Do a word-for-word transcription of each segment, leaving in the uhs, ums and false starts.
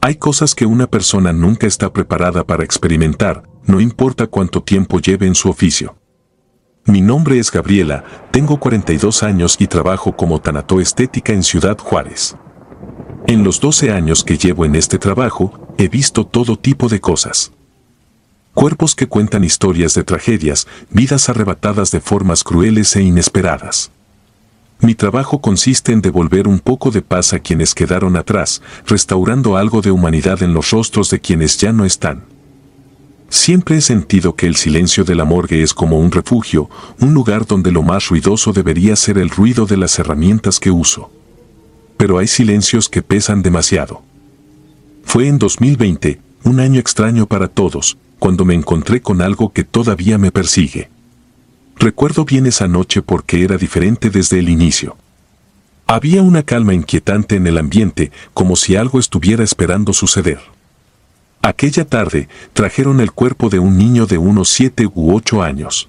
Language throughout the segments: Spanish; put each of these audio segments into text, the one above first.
Hay cosas que una persona nunca está preparada para experimentar, no importa cuánto tiempo lleve en su oficio. Mi nombre es Gabriela, tengo cuarenta y dos años y trabajo como tanatoestética en Ciudad Juárez. En los doce años que llevo en este trabajo, he visto todo tipo de cosas. Cuerpos que cuentan historias de tragedias, vidas arrebatadas de formas crueles e inesperadas. Mi trabajo consiste en devolver un poco de paz a quienes quedaron atrás, restaurando algo de humanidad en los rostros de quienes ya no están. Siempre he sentido que el silencio de la morgue es como un refugio, un lugar donde lo más ruidoso debería ser el ruido de las herramientas que uso. Pero hay silencios que pesan demasiado. Fue en dos mil veinte, un año extraño para todos, cuando me encontré con algo que todavía me persigue. Recuerdo bien esa noche porque era diferente desde el inicio. Había una calma inquietante en el ambiente, como si algo estuviera esperando suceder. Aquella tarde, trajeron el cuerpo de un niño de unos siete u ocho años.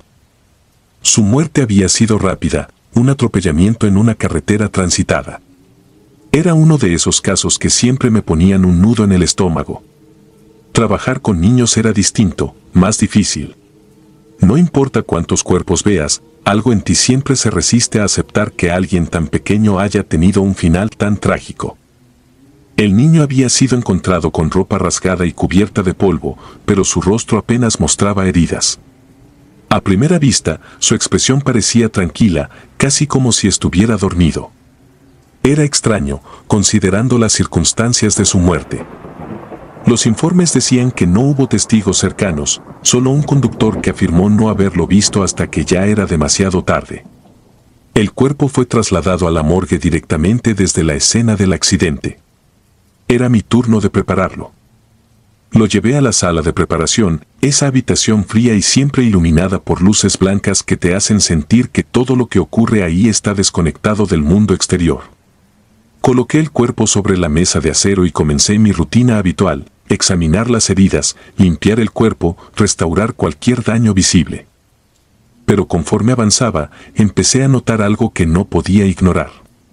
Su muerte había sido rápida, un atropellamiento en una carretera transitada. Era uno de esos casos que siempre me ponían un nudo en el estómago. Trabajar con niños era distinto, más difícil. No importa cuántos cuerpos veas, algo en ti siempre se resiste a aceptar que alguien tan pequeño haya tenido un final tan trágico. El niño había sido encontrado con ropa rasgada y cubierta de polvo, pero su rostro apenas mostraba heridas. A primera vista, su expresión parecía tranquila, casi como si estuviera dormido. Era extraño, considerando las circunstancias de su muerte. Los informes decían que no hubo testigos cercanos, solo un conductor que afirmó no haberlo visto hasta que ya era demasiado tarde. El cuerpo fue trasladado a la morgue directamente desde la escena del accidente. Era mi turno de prepararlo. Lo llevé a la sala de preparación, esa habitación fría y siempre iluminada por luces blancas que te hacen sentir que todo lo que ocurre ahí está desconectado del mundo exterior. Coloqué el cuerpo sobre la mesa de acero y comencé mi rutina habitual, examinar las heridas, limpiar el cuerpo, restaurar cualquier daño visible. Pero conforme avanzaba, empecé a notar algo que no podía ignorar.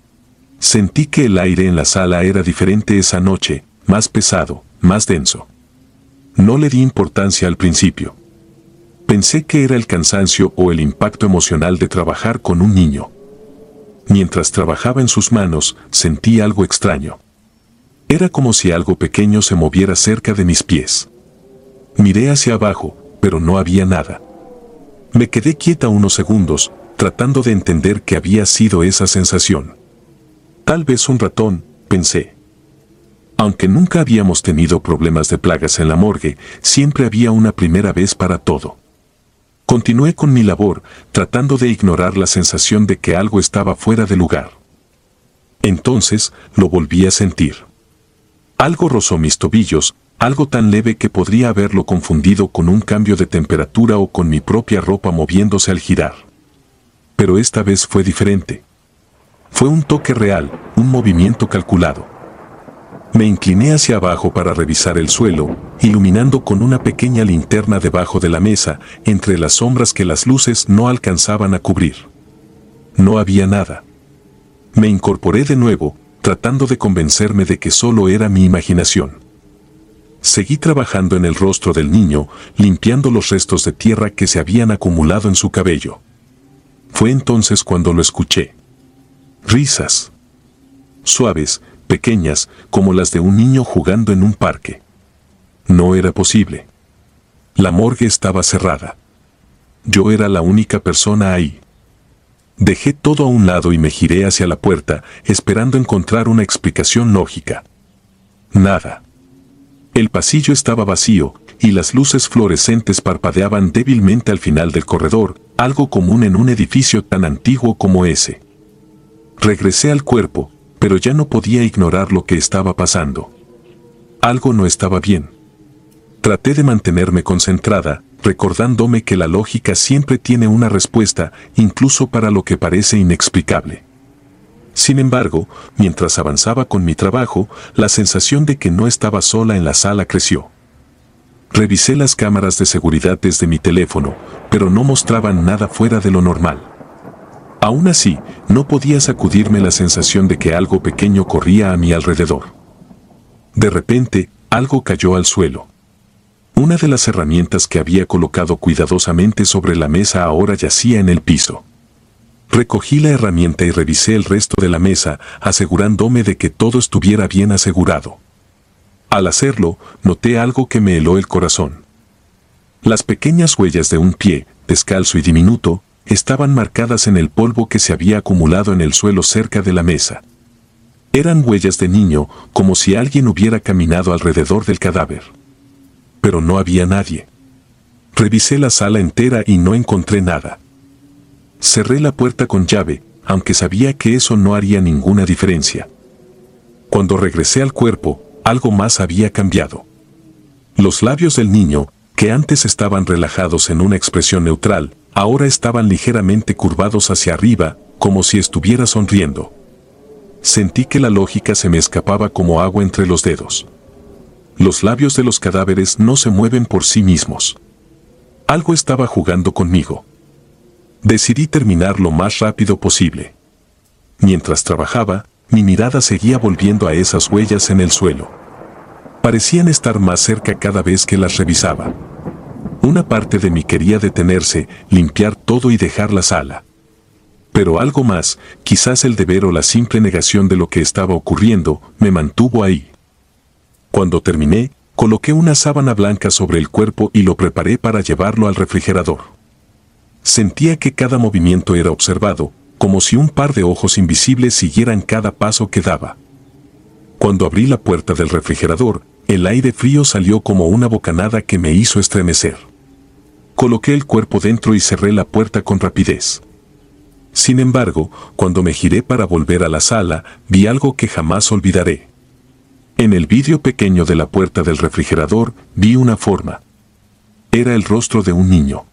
Sentí que el aire en la sala era diferente esa noche, más pesado, más denso. No le di importancia al principio. Pensé que era el cansancio o el impacto emocional de trabajar con un niño. Mientras trabajaba en sus manos, sentí algo extraño. Era como si algo pequeño se moviera cerca de mis pies. Miré hacia abajo, pero no había nada. Me quedé quieta unos segundos, tratando de entender qué había sido esa sensación. Tal vez un ratón, pensé. Aunque nunca habíamos tenido problemas de plagas en la morgue, siempre había una primera vez para todo. Continué con mi labor, tratando de ignorar la sensación de que algo estaba fuera de lugar. Entonces, lo volví a sentir. Algo rozó mis tobillos, algo tan leve que podría haberlo confundido con un cambio de temperatura o con mi propia ropa moviéndose al girar. Pero esta vez fue diferente. Fue un toque real, un movimiento calculado. Me incliné hacia abajo para revisar el suelo, iluminando con una pequeña linterna debajo de la mesa, entre las sombras que las luces no alcanzaban a cubrir. No había nada. Me incorporé de nuevo, tratando de convencerme de que solo era mi imaginación. Seguí trabajando en el rostro del niño, limpiando los restos de tierra que se habían acumulado en su cabello. Fue entonces cuando lo escuché. Risas. Suaves, pequeñas, como las de un niño jugando en un parque. No era posible. La morgue estaba cerrada. Yo era la única persona ahí. Dejé todo a un lado y me giré hacia la puerta, esperando encontrar una explicación lógica. Nada. El pasillo estaba vacío, y las luces fluorescentes parpadeaban débilmente al final del corredor, algo común en un edificio tan antiguo como ese. Regresé al cuerpo, pero ya no podía ignorar lo que estaba pasando. Algo no estaba bien. Traté de mantenerme concentrada, recordándome que la lógica siempre tiene una respuesta, incluso para lo que parece inexplicable. Sin embargo, mientras avanzaba con mi trabajo, la sensación de que no estaba sola en la sala creció. Revisé las cámaras de seguridad desde mi teléfono, pero no mostraban nada fuera de lo normal. Aún así, no podía sacudirme la sensación de que algo pequeño corría a mi alrededor. De repente, algo cayó al suelo. Una de las herramientas que había colocado cuidadosamente sobre la mesa ahora yacía en el piso. Recogí la herramienta y revisé el resto de la mesa, asegurándome de que todo estuviera bien asegurado. Al hacerlo, noté algo que me heló el corazón. Las pequeñas huellas de un pie, descalzo y diminuto, estaban marcadas en el polvo que se había acumulado en el suelo cerca de la mesa. Eran huellas de niño, como si alguien hubiera caminado alrededor del cadáver. Pero no había nadie. Revisé la sala entera y no encontré nada. Cerré la puerta con llave, aunque sabía que eso no haría ninguna diferencia. Cuando regresé al cuerpo, algo más había cambiado. Los labios del niño, que antes estaban relajados en una expresión neutral, ahora estaban ligeramente curvados hacia arriba, como si estuviera sonriendo. Sentí que la lógica se me escapaba como agua entre los dedos. Los labios de los cadáveres no se mueven por sí mismos. Algo estaba jugando conmigo. Decidí terminar lo más rápido posible. Mientras trabajaba, mi mirada seguía volviendo a esas huellas en el suelo. Parecían estar más cerca cada vez que las revisaba. Una parte de mí quería detenerse, limpiar todo y dejar la sala. Pero algo más, quizás el deber o la simple negación de lo que estaba ocurriendo, me mantuvo ahí. Cuando terminé, coloqué una sábana blanca sobre el cuerpo y lo preparé para llevarlo al refrigerador. Sentía que cada movimiento era observado, como si un par de ojos invisibles siguieran cada paso que daba. Cuando abrí la puerta del refrigerador, el aire frío salió como una bocanada que me hizo estremecer. Coloqué el cuerpo dentro y cerré la puerta con rapidez. Sin embargo, cuando me giré para volver a la sala, vi algo que jamás olvidaré. En el vidrio pequeño de la puerta del refrigerador, vi una forma. Era el rostro de un niño.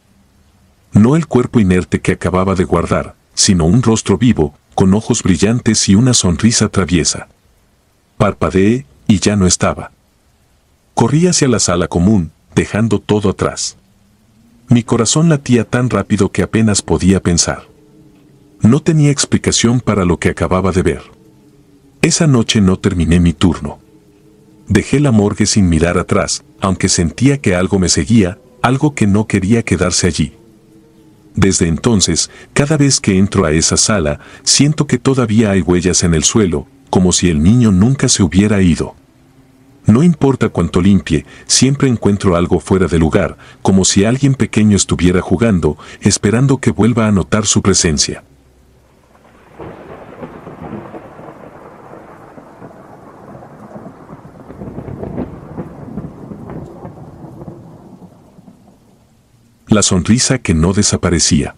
No el cuerpo inerte que acababa de guardar, sino un rostro vivo, con ojos brillantes y una sonrisa traviesa. Parpadeé, y ya no estaba. Corrí hacia la sala común, dejando todo atrás. Mi corazón latía tan rápido que apenas podía pensar. No tenía explicación para lo que acababa de ver. Esa noche no terminé mi turno. Dejé la morgue sin mirar atrás, aunque sentía que algo me seguía, algo que no quería quedarse allí. Desde entonces, cada vez que entro a esa sala, siento que todavía hay huellas en el suelo, como si el niño nunca se hubiera ido. No importa cuánto limpie, siempre encuentro algo fuera de lugar, como si alguien pequeño estuviera jugando, esperando que vuelva a notar su presencia. La sonrisa que no desaparecía.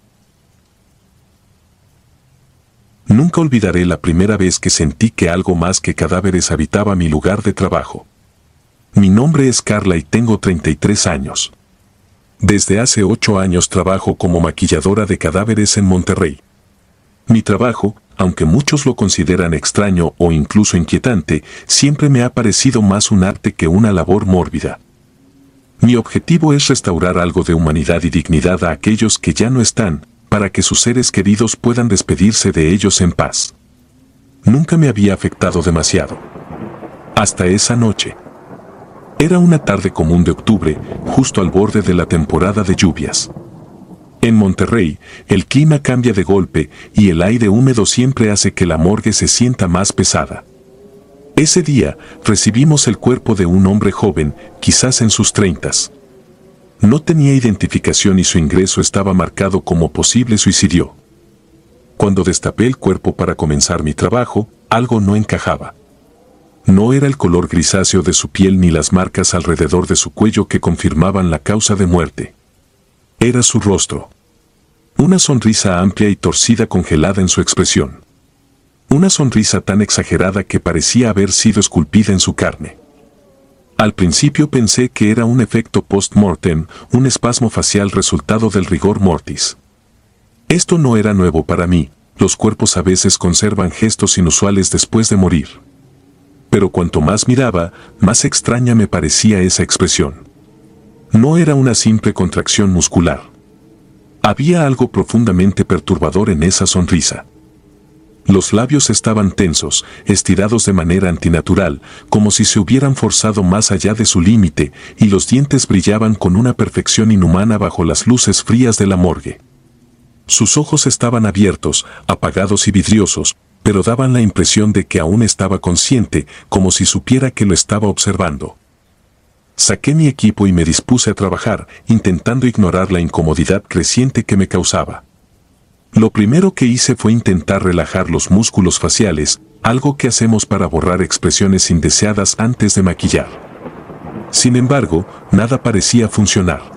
Nunca olvidaré la primera vez que sentí que algo más que cadáveres habitaba mi lugar de trabajo. Mi nombre es Carla y tengo treinta y tres años. Desde hace ocho años trabajo como maquilladora de cadáveres en Monterrey. Mi trabajo, aunque muchos lo consideran extraño o incluso inquietante, siempre me ha parecido más un arte que una labor mórbida. Mi objetivo es restaurar algo de humanidad y dignidad a aquellos que ya no están, para que sus seres queridos puedan despedirse de ellos en paz. Nunca me había afectado demasiado. Hasta esa noche. Era una tarde común de octubre, justo al borde de la temporada de lluvias. En Monterrey, el clima cambia de golpe y el aire húmedo siempre hace que la morgue se sienta más pesada. Ese día, recibimos el cuerpo de un hombre joven, quizás en sus treintas. No tenía identificación y su ingreso estaba marcado como posible suicidio. Cuando destapé el cuerpo para comenzar mi trabajo, algo no encajaba. No era el color grisáceo de su piel ni las marcas alrededor de su cuello que confirmaban la causa de muerte. Era su rostro. Una sonrisa amplia y torcida congelada en su expresión. Una sonrisa tan exagerada que parecía haber sido esculpida en su carne. Al principio pensé que era un efecto post-mortem, un espasmo facial resultado del rigor mortis. Esto no era nuevo para mí, los cuerpos a veces conservan gestos inusuales después de morir. Pero cuanto más miraba, más extraña me parecía esa expresión. No era una simple contracción muscular. Había algo profundamente perturbador en esa sonrisa. Los labios estaban tensos, estirados de manera antinatural, como si se hubieran forzado más allá de su límite, y los dientes brillaban con una perfección inhumana bajo las luces frías de la morgue. Sus ojos estaban abiertos, apagados y vidriosos, pero daban la impresión de que aún estaba consciente, como si supiera que lo estaba observando. Saqué mi equipo y me dispuse a trabajar, intentando ignorar la incomodidad creciente que me causaba. Lo primero que hice fue intentar relajar los músculos faciales, algo que hacemos para borrar expresiones indeseadas antes de maquillar. Sin embargo, nada parecía funcionar.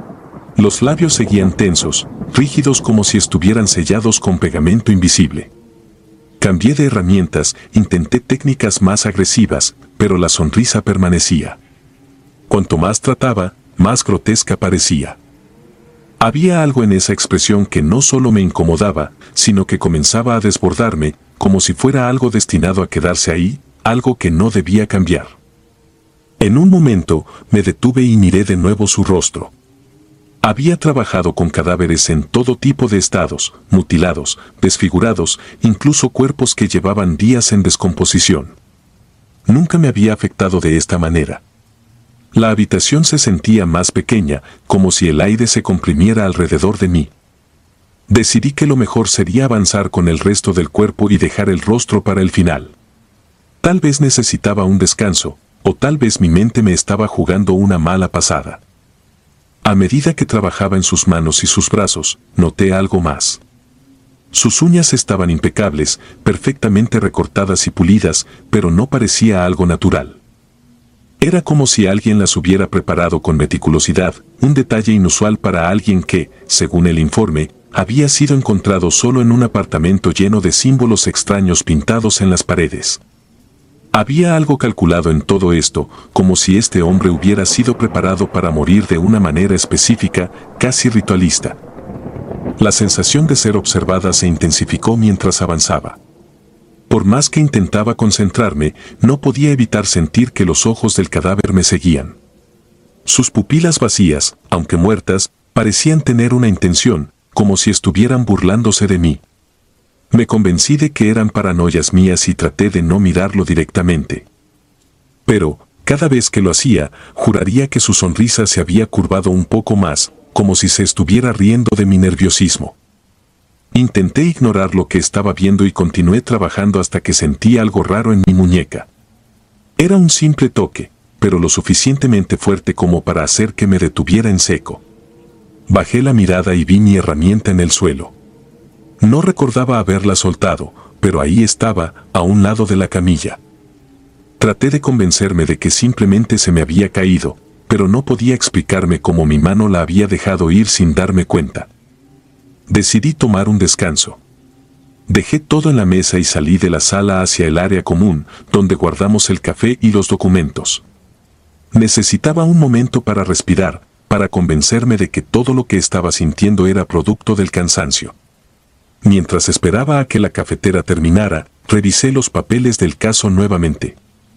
Los labios seguían tensos, rígidos como si estuvieran sellados con pegamento invisible. Cambié de herramientas, intenté técnicas más agresivas, pero la sonrisa permanecía. Cuanto más trataba, más grotesca parecía. Había algo en esa expresión que no solo me incomodaba, sino que comenzaba a desbordarme, como si fuera algo destinado a quedarse ahí, algo que no debía cambiar. En un momento, me detuve y miré de nuevo su rostro. Había trabajado con cadáveres en todo tipo de estados, mutilados, desfigurados, incluso cuerpos que llevaban días en descomposición. Nunca me había afectado de esta manera. La habitación se sentía más pequeña, como si el aire se comprimiera alrededor de mí. Decidí que lo mejor sería avanzar con el resto del cuerpo y dejar el rostro para el final. Tal vez necesitaba un descanso, o tal vez mi mente me estaba jugando una mala pasada. A medida que trabajaba en sus manos y sus brazos, noté algo más. Sus uñas estaban impecables, perfectamente recortadas y pulidas, pero no parecía algo natural. Era como si alguien las hubiera preparado con meticulosidad, un detalle inusual para alguien que, según el informe, había sido encontrado solo en un apartamento lleno de símbolos extraños pintados en las paredes. Había algo calculado en todo esto, como si este hombre hubiera sido preparado para morir de una manera específica, casi ritualista. La sensación de ser observada se intensificó mientras avanzaba. Por más que intentaba concentrarme, no podía evitar sentir que los ojos del cadáver me seguían. Sus pupilas vacías, aunque muertas, parecían tener una intención, como si estuvieran burlándose de mí. Me convencí de que eran paranoias mías y traté de no mirarlo directamente. Pero, cada vez que lo hacía, juraría que su sonrisa se había curvado un poco más, como si se estuviera riendo de mi nerviosismo. Intenté ignorar lo que estaba viendo y continué trabajando hasta que sentí algo raro en mi muñeca. Era un simple toque, pero lo suficientemente fuerte como para hacer que me detuviera en seco. Bajé la mirada y vi mi herramienta en el suelo. No recordaba haberla soltado, pero ahí estaba, a un lado de la camilla. Traté de convencerme de que simplemente se me había caído, pero no podía explicarme cómo mi mano la había dejado ir sin darme cuenta. Decidí tomar un descanso. Dejé todo en la mesa y salí de la sala hacia el área común, donde guardamos el café y los documentos. Necesitaba un momento para respirar, para convencerme de que todo lo que estaba sintiendo era producto del cansancio. Mientras esperaba a que la cafetera terminara, revisé los papeles del caso nuevamente.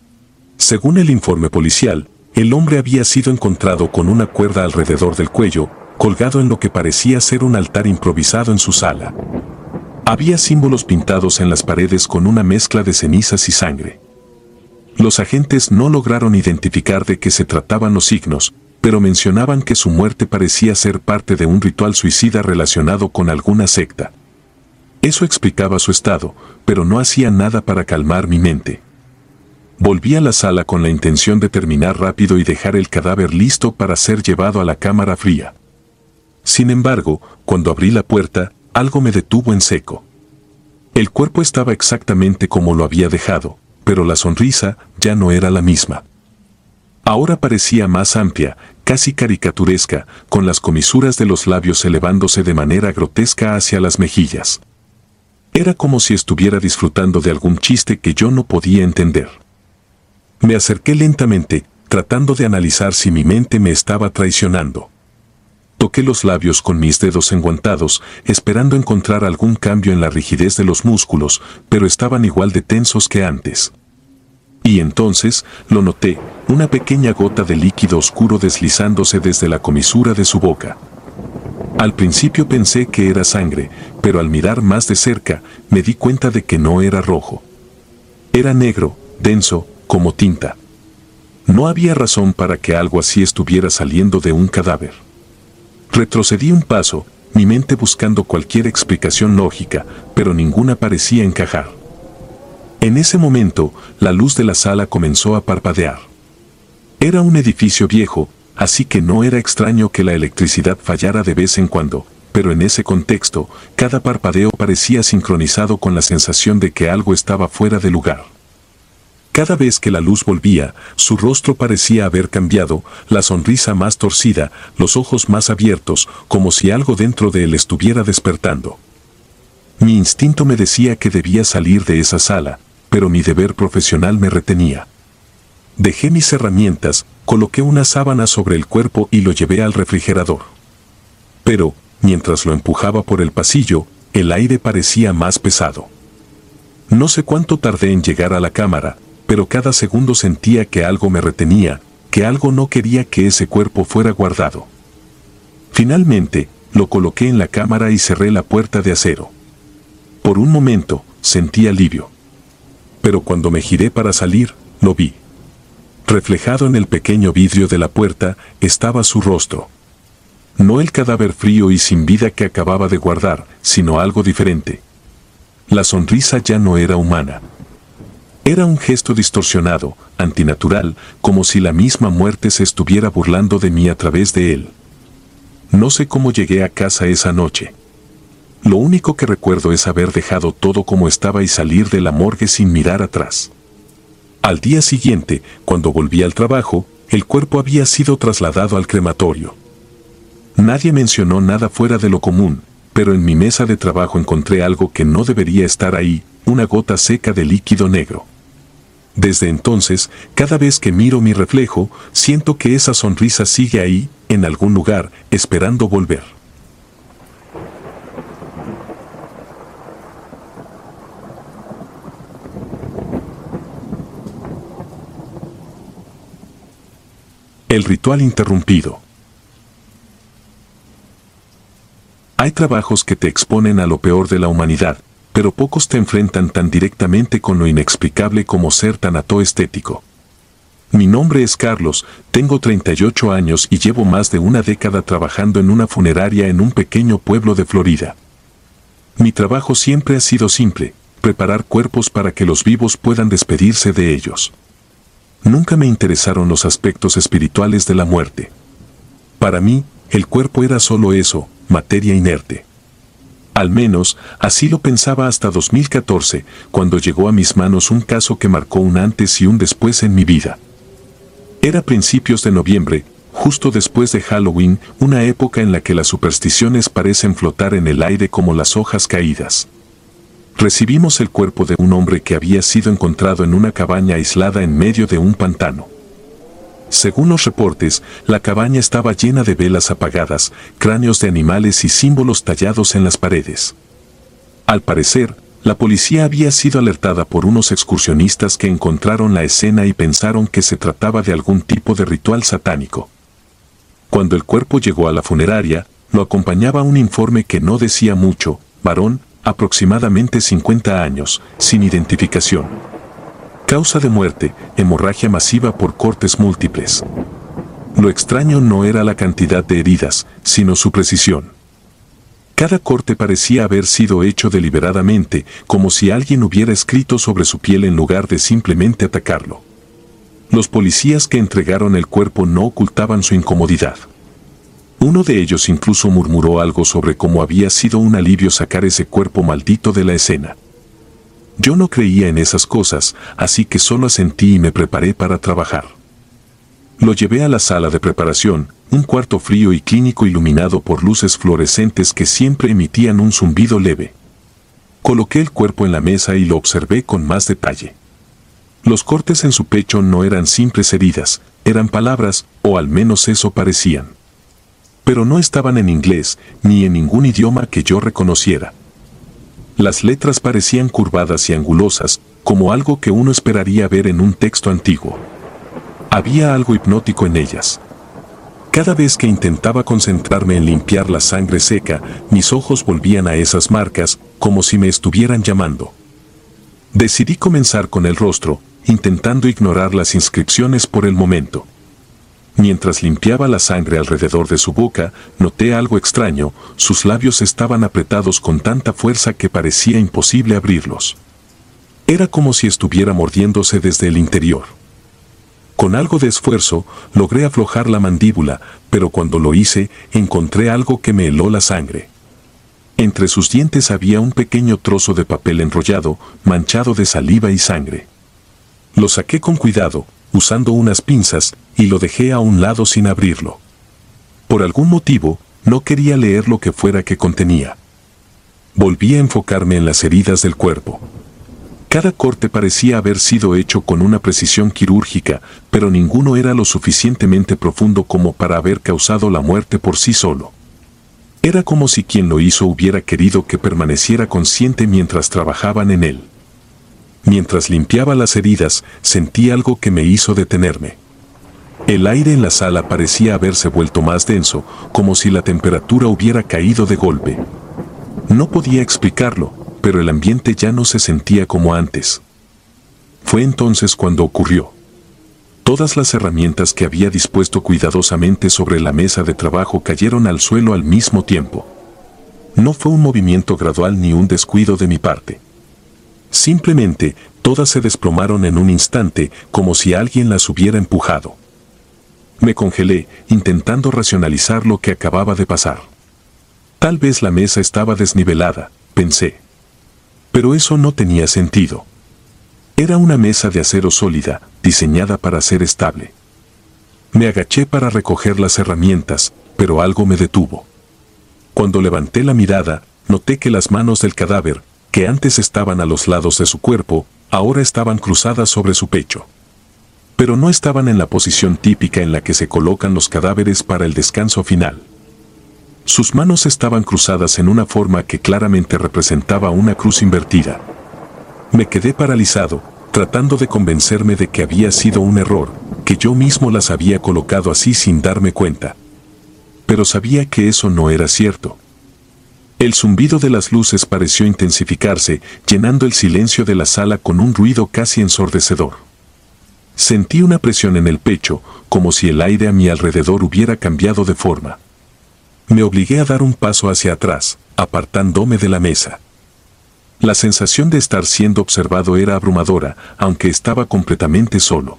Según el informe policial, el hombre había sido encontrado con una cuerda alrededor del cuello, colgado en lo que parecía ser un altar improvisado en su sala. Había símbolos pintados en las paredes con una mezcla de cenizas y sangre. Los agentes no lograron identificar de qué se trataban los signos, pero mencionaban que su muerte parecía ser parte de un ritual suicida relacionado con alguna secta. Eso explicaba su estado, pero no hacía nada para calmar mi mente. Volví a la sala con la intención de terminar rápido y dejar el cadáver listo para ser llevado a la cámara fría. Sin embargo, cuando abrí la puerta, algo me detuvo en seco. El cuerpo estaba exactamente como lo había dejado, pero la sonrisa ya no era la misma. Ahora parecía más amplia, casi caricaturesca, con las comisuras de los labios elevándose de manera grotesca hacia las mejillas. Era como si estuviera disfrutando de algún chiste que yo no podía entender. Me acerqué lentamente, tratando de analizar si mi mente me estaba traicionando. Toqué los labios con mis dedos enguantados, esperando encontrar algún cambio en la rigidez de los músculos, pero estaban igual de tensos que antes. Y entonces, lo noté, una pequeña gota de líquido oscuro deslizándose desde la comisura de su boca. Al principio pensé que era sangre, pero al mirar más de cerca, me di cuenta de que no era rojo. Era negro, denso, como tinta. No había razón para que algo así estuviera saliendo de un cadáver. Retrocedí un paso, mi mente buscando cualquier explicación lógica, pero ninguna parecía encajar. En ese momento, la luz de la sala comenzó a parpadear. Era un edificio viejo, así que no era extraño que la electricidad fallara de vez en cuando, pero en ese contexto, cada parpadeo parecía sincronizado con la sensación de que algo estaba fuera de lugar. Cada vez que la luz volvía, su rostro parecía haber cambiado, la sonrisa más torcida, los ojos más abiertos, como si algo dentro de él estuviera despertando. Mi instinto me decía que debía salir de esa sala, pero mi deber profesional me retenía. Dejé mis herramientas, coloqué una sábana sobre el cuerpo y lo llevé al refrigerador. Pero, mientras lo empujaba por el pasillo, el aire parecía más pesado. No sé cuánto tardé en llegar a la cámara, pero cada segundo sentía que algo me retenía, que algo no quería que ese cuerpo fuera guardado. Finalmente, lo coloqué en la cámara y cerré la puerta de acero. Por un momento, sentí alivio. Pero cuando me giré para salir, lo vi. Reflejado en el pequeño vidrio de la puerta, estaba su rostro. No el cadáver frío y sin vida que acababa de guardar, sino algo diferente. La sonrisa ya no era humana. Era un gesto distorsionado, antinatural, como si la misma muerte se estuviera burlando de mí a través de él. No sé cómo llegué a casa esa noche. Lo único que recuerdo es haber dejado todo como estaba y salir de la morgue sin mirar atrás. Al día siguiente, cuando volví al trabajo, el cuerpo había sido trasladado al crematorio. Nadie mencionó nada fuera de lo común, pero en mi mesa de trabajo encontré algo que no debería estar ahí, una gota seca de líquido negro. Desde entonces, cada vez que miro mi reflejo, siento que esa sonrisa sigue ahí, en algún lugar, esperando volver. El ritual interrumpido. Hay trabajos que te exponen a lo peor de la humanidad, pero pocos te enfrentan tan directamente con lo inexplicable como ser tanatoestético. Mi nombre es Carlos, tengo treinta y ocho años y llevo más de una década trabajando en una funeraria en un pequeño pueblo de Florida. Mi trabajo siempre ha sido simple, preparar cuerpos para que los vivos puedan despedirse de ellos. Nunca me interesaron los aspectos espirituales de la muerte. Para mí, el cuerpo era solo eso, materia inerte. Al menos, así lo pensaba hasta dos mil catorce, cuando llegó a mis manos un caso que marcó un antes y un después en mi vida. Era principios de noviembre, justo después de Halloween, una época en la que las supersticiones parecen flotar en el aire como las hojas caídas. Recibimos el cuerpo de un hombre que había sido encontrado en una cabaña aislada en medio de un pantano. Según los reportes, la cabaña estaba llena de velas apagadas, cráneos de animales y símbolos tallados en las paredes. Al parecer, la policía había sido alertada por unos excursionistas que encontraron la escena y pensaron que se trataba de algún tipo de ritual satánico. Cuando el cuerpo llegó a la funeraria, lo acompañaba un informe que no decía mucho: varón, aproximadamente cincuenta años, sin identificación. Causa de muerte, hemorragia masiva por cortes múltiples. Lo extraño no era la cantidad de heridas, sino su precisión. Cada corte parecía haber sido hecho deliberadamente, como si alguien hubiera escrito sobre su piel en lugar de simplemente atacarlo. Los policías que entregaron el cuerpo no ocultaban su incomodidad. Uno de ellos incluso murmuró algo sobre cómo había sido un alivio sacar ese cuerpo maldito de la escena. Yo no creía en esas cosas, así que solo asentí y me preparé para trabajar. Lo llevé a la sala de preparación, un cuarto frío y clínico iluminado por luces fluorescentes que siempre emitían un zumbido leve. Coloqué el cuerpo en la mesa y lo observé con más detalle. Los cortes en su pecho no eran simples heridas, eran palabras, o al menos eso parecían. Pero no estaban en inglés, ni en ningún idioma que yo reconociera. Las letras parecían curvadas y angulosas, como algo que uno esperaría ver en un texto antiguo. Había algo hipnótico en ellas. Cada vez que intentaba concentrarme en limpiar la sangre seca, mis ojos volvían a esas marcas, como si me estuvieran llamando. Decidí comenzar con el rostro, intentando ignorar las inscripciones por el momento. Mientras limpiaba la sangre alrededor de su boca, noté algo extraño, sus labios estaban apretados con tanta fuerza que parecía imposible abrirlos. Era como si estuviera mordiéndose desde el interior. Con algo de esfuerzo, logré aflojar la mandíbula, pero cuando lo hice, encontré algo que me heló la sangre. Entre sus dientes había un pequeño trozo de papel enrollado, manchado de saliva y sangre. Lo saqué con cuidado, usando unas pinzas, y lo dejé a un lado sin abrirlo. Por algún motivo, no quería leer lo que fuera que contenía. Volví a enfocarme en las heridas del cuerpo. Cada corte parecía haber sido hecho con una precisión quirúrgica, pero ninguno era lo suficientemente profundo como para haber causado la muerte por sí solo. Era como si quien lo hizo hubiera querido que permaneciera consciente mientras trabajaban en él. Mientras limpiaba las heridas, sentí algo que me hizo detenerme. El aire en la sala parecía haberse vuelto más denso, como si la temperatura hubiera caído de golpe. No podía explicarlo, pero el ambiente ya no se sentía como antes. Fue entonces cuando ocurrió. Todas las herramientas que había dispuesto cuidadosamente sobre la mesa de trabajo cayeron al suelo al mismo tiempo. No fue un movimiento gradual ni un descuido de mi parte. Simplemente, todas se desplomaron en un instante, como si alguien las hubiera empujado. Me congelé, intentando racionalizar lo que acababa de pasar. Tal vez la mesa estaba desnivelada, pensé. Pero eso no tenía sentido. Era una mesa de acero sólida, diseñada para ser estable. Me agaché para recoger las herramientas, pero algo me detuvo. Cuando levanté la mirada, noté que las manos del cadáver, que antes estaban a los lados de su cuerpo, ahora estaban cruzadas sobre su pecho. Pero no estaban en la posición típica en la que se colocan los cadáveres para el descanso final. Sus manos estaban cruzadas en una forma que claramente representaba una cruz invertida. Me quedé paralizado, tratando de convencerme de que había sido un error, que yo mismo las había colocado así sin darme cuenta. Pero sabía que eso no era cierto. El zumbido de las luces pareció intensificarse, llenando el silencio de la sala con un ruido casi ensordecedor. Sentí una presión en el pecho, como si el aire a mi alrededor hubiera cambiado de forma. Me obligué a dar un paso hacia atrás, apartándome de la mesa. La sensación de estar siendo observado era abrumadora, aunque estaba completamente solo.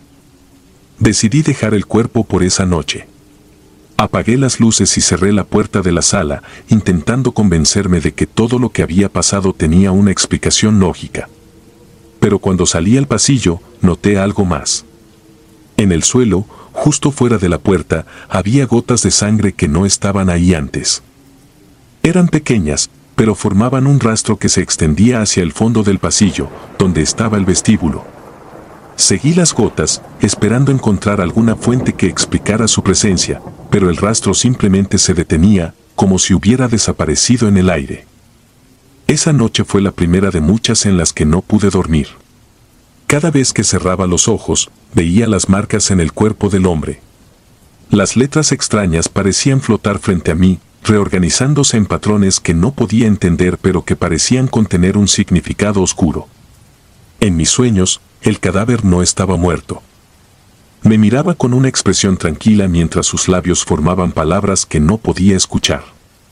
Decidí dejar el cuerpo por esa noche. Apagué las luces y cerré la puerta de la sala, intentando convencerme de que todo lo que había pasado tenía una explicación lógica. Pero cuando salí al pasillo, noté algo más. En el suelo, justo fuera de la puerta, había gotas de sangre que no estaban ahí antes. Eran pequeñas, pero formaban un rastro que se extendía hacia el fondo del pasillo, donde estaba el vestíbulo. Seguí las gotas, esperando encontrar alguna fuente que explicara su presencia, pero el rastro simplemente se detenía, como si hubiera desaparecido en el aire. Esa noche fue la primera de muchas en las que no pude dormir. Cada vez que cerraba los ojos, veía las marcas en el cuerpo del hombre. Las letras extrañas parecían flotar frente a mí, reorganizándose en patrones que no podía entender pero que parecían contener un significado oscuro. En mis sueños, el cadáver no estaba muerto. Me miraba con una expresión tranquila mientras sus labios formaban palabras que no podía escuchar.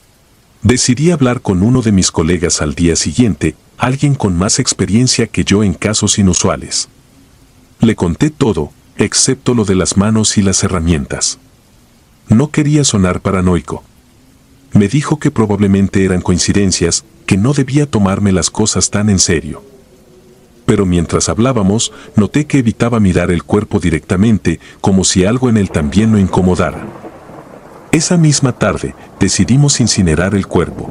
Decidí hablar con uno de mis colegas al día siguiente, alguien con más experiencia que yo en casos inusuales. Le conté todo, excepto lo de las manos y las herramientas. No quería sonar paranoico. Me dijo que probablemente eran coincidencias, que no debía tomarme las cosas tan en serio. Pero mientras hablábamos, noté que evitaba mirar el cuerpo directamente, como si algo en él también lo incomodara. Esa misma tarde, decidimos incinerar el cuerpo.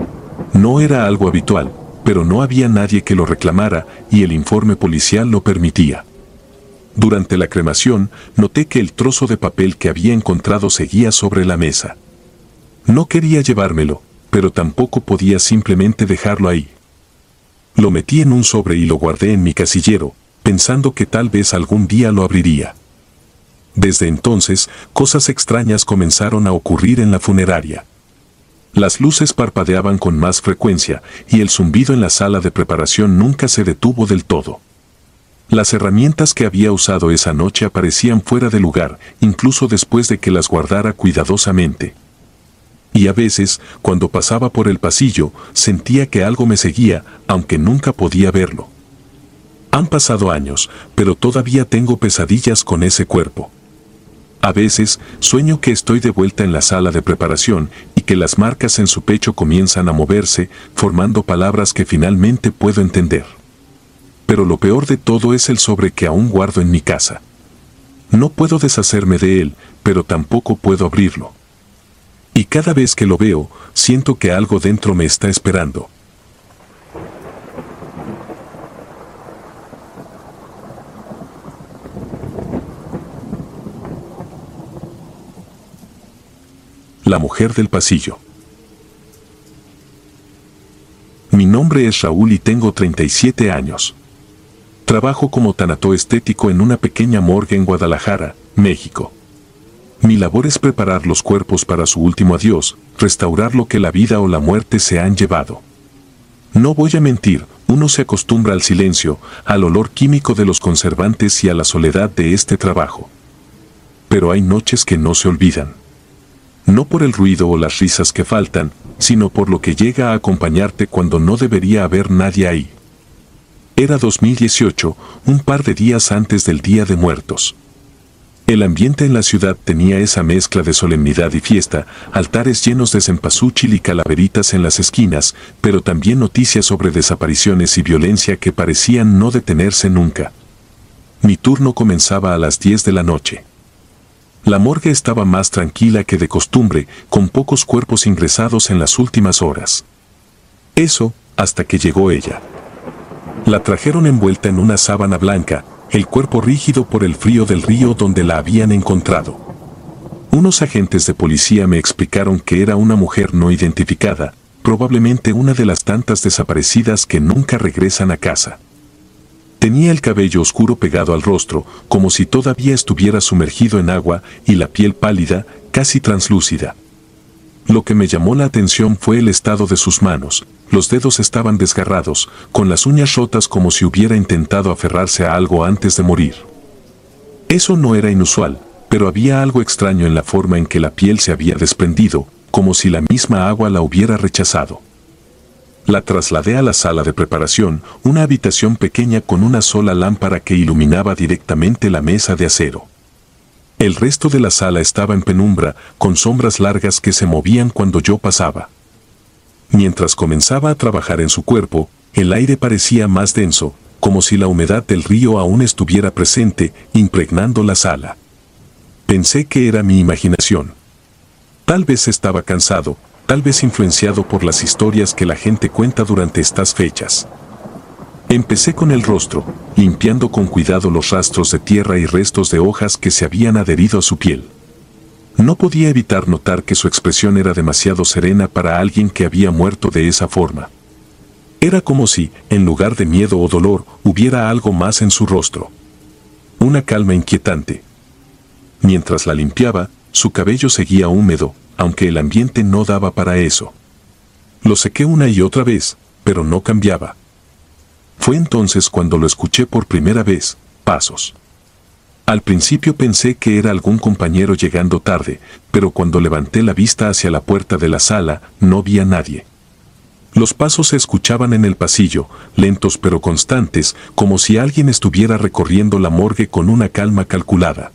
No era algo habitual, pero no había nadie que lo reclamara y el informe policial lo permitía. Durante la cremación, noté que el trozo de papel que había encontrado seguía sobre la mesa. No quería llevármelo, pero tampoco podía simplemente dejarlo ahí. Lo metí en un sobre y lo guardé en mi casillero, pensando que tal vez algún día lo abriría. Desde entonces, cosas extrañas comenzaron a ocurrir en la funeraria. Las luces parpadeaban con más frecuencia y el zumbido en la sala de preparación nunca se detuvo del todo. Las herramientas que había usado esa noche aparecían fuera de lugar, incluso después de que las guardara cuidadosamente. Y a veces, cuando pasaba por el pasillo, sentía que algo me seguía, aunque nunca podía verlo. Han pasado años, pero todavía tengo pesadillas con ese cuerpo. A veces, sueño que estoy de vuelta en la sala de preparación y que las marcas en su pecho comienzan a moverse, formando palabras que finalmente puedo entender. Pero lo peor de todo es el sobre que aún guardo en mi casa. No puedo deshacerme de él, pero tampoco puedo abrirlo. Y cada vez que lo veo, siento que algo dentro me está esperando. La mujer del pasillo. Mi nombre es Raúl y tengo treinta y siete años. Trabajo como tanatoestético en una pequeña morgue en Guadalajara, México. Mi labor es preparar los cuerpos para su último adiós, restaurar lo que la vida o la muerte se han llevado. No voy a mentir, uno se acostumbra al silencio, al olor químico de los conservantes y a la soledad de este trabajo. Pero hay noches que no se olvidan. No por el ruido o las risas que faltan, sino por lo que llega a acompañarte cuando no debería haber nadie ahí. Era dos mil dieciocho, un par de días antes del Día de Muertos. El ambiente en la ciudad tenía esa mezcla de solemnidad y fiesta, altares llenos de cempasúchil y calaveritas en las esquinas, pero también noticias sobre desapariciones y violencia que parecían no detenerse nunca. Mi turno comenzaba a las diez de la noche. La morgue estaba más tranquila que de costumbre, con pocos cuerpos ingresados en las últimas horas. Eso, hasta que llegó ella. La trajeron envuelta en una sábana blanca, el cuerpo rígido por el frío del río donde la habían encontrado. Unos agentes de policía me explicaron que era una mujer no identificada, probablemente una de las tantas desaparecidas que nunca regresan a casa. Tenía el cabello oscuro pegado al rostro, como si todavía estuviera sumergido en agua, y la piel pálida, casi translúcida. Lo que me llamó la atención fue el estado de sus manos. Los dedos estaban desgarrados, con las uñas rotas como si hubiera intentado aferrarse a algo antes de morir. Eso no era inusual, pero había algo extraño en la forma en que la piel se había desprendido, como si la misma agua la hubiera rechazado. La trasladé a la sala de preparación, una habitación pequeña con una sola lámpara que iluminaba directamente la mesa de acero. El resto de la sala estaba en penumbra, con sombras largas que se movían cuando yo pasaba. Mientras comenzaba a trabajar en su cuerpo, el aire parecía más denso, como si la humedad del río aún estuviera presente, impregnando la sala. Pensé que era mi imaginación. Tal vez estaba cansado, tal vez influenciado por las historias que la gente cuenta durante estas fechas. Empecé con el rostro, limpiando con cuidado los rastros de tierra y restos de hojas que se habían adherido a su piel. No podía evitar notar que su expresión era demasiado serena para alguien que había muerto de esa forma. Era como si, en lugar de miedo o dolor, hubiera algo más en su rostro. Una calma inquietante. Mientras la limpiaba, su cabello seguía húmedo, aunque el ambiente no daba para eso. Lo sequé una y otra vez, pero no cambiaba. Fue entonces cuando lo escuché por primera vez, pasos. Al principio pensé que era algún compañero llegando tarde, pero cuando levanté la vista hacia la puerta de la sala, no vi a nadie. Los pasos se escuchaban en el pasillo, lentos pero constantes, como si alguien estuviera recorriendo la morgue con una calma calculada.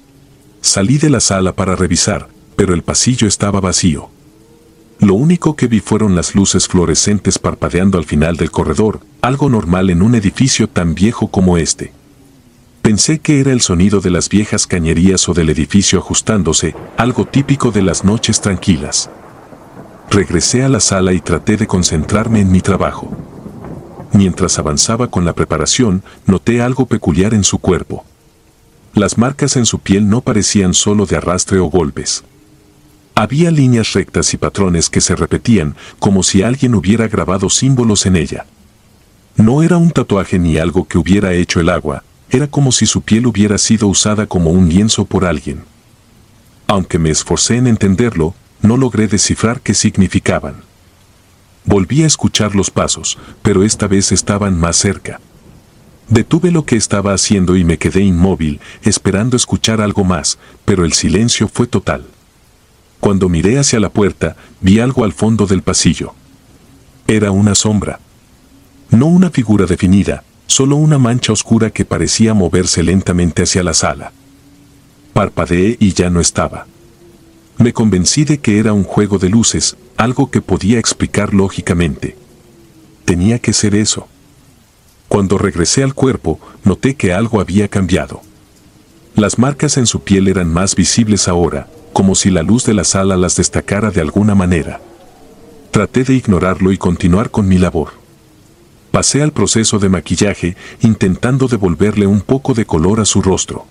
Salí de la sala para revisar, pero el pasillo estaba vacío. Lo único que vi fueron las luces fluorescentes parpadeando al final del corredor, algo normal en un edificio tan viejo como este. Pensé que era el sonido de las viejas cañerías o del edificio ajustándose, algo típico de las noches tranquilas. Regresé a la sala y traté de concentrarme en mi trabajo. Mientras avanzaba con la preparación, noté algo peculiar en su cuerpo. Las marcas en su piel no parecían solo de arrastre o golpes. Había líneas rectas y patrones que se repetían, como si alguien hubiera grabado símbolos en ella. No era un tatuaje ni algo que hubiera hecho el agua, era como si su piel hubiera sido usada como un lienzo por alguien. Aunque me esforcé en entenderlo, no logré descifrar qué significaban. Volví a escuchar los pasos, pero esta vez estaban más cerca. Detuve lo que estaba haciendo y me quedé inmóvil, esperando escuchar algo más, pero el silencio fue total. Cuando miré hacia la puerta, vi algo al fondo del pasillo. Era una sombra. No una figura definida, solo una mancha oscura que parecía moverse lentamente hacia la sala. Parpadeé y ya no estaba. Me convencí de que era un juego de luces, algo que podía explicar lógicamente. Tenía que ser eso. Cuando regresé al cuerpo, noté que algo había cambiado. Las marcas en su piel eran más visibles ahora, como si la luz de la sala las destacara de alguna manera. Traté de ignorarlo y continuar con mi labor. Pasé al proceso de maquillaje, intentando devolverle un poco de color a su rostro.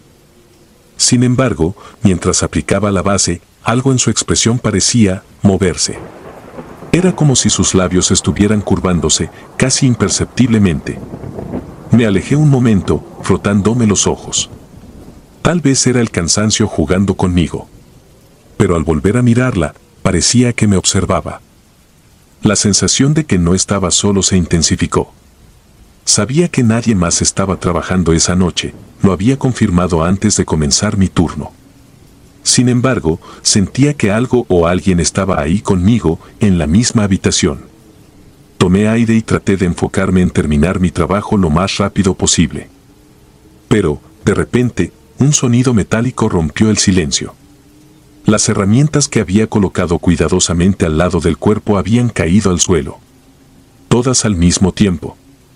Sin embargo, mientras aplicaba la base, algo en su expresión parecía moverse. Era como si sus labios estuvieran curvándose, casi imperceptiblemente. Me alejé un momento, frotándome los ojos. Tal vez era el cansancio jugando conmigo. Pero al volver a mirarla, parecía que me observaba. La sensación de que no estaba solo se intensificó. Sabía que nadie más estaba trabajando esa noche, lo había confirmado antes de comenzar mi turno. Sin embargo, sentía que algo o alguien estaba ahí conmigo, en la misma habitación. Tomé aire y traté de enfocarme en terminar mi trabajo lo más rápido posible. Pero, de repente, un sonido metálico rompió el silencio. Las herramientas que había colocado cuidadosamente al lado del cuerpo habían caído al suelo. Todas al mismo tiempo.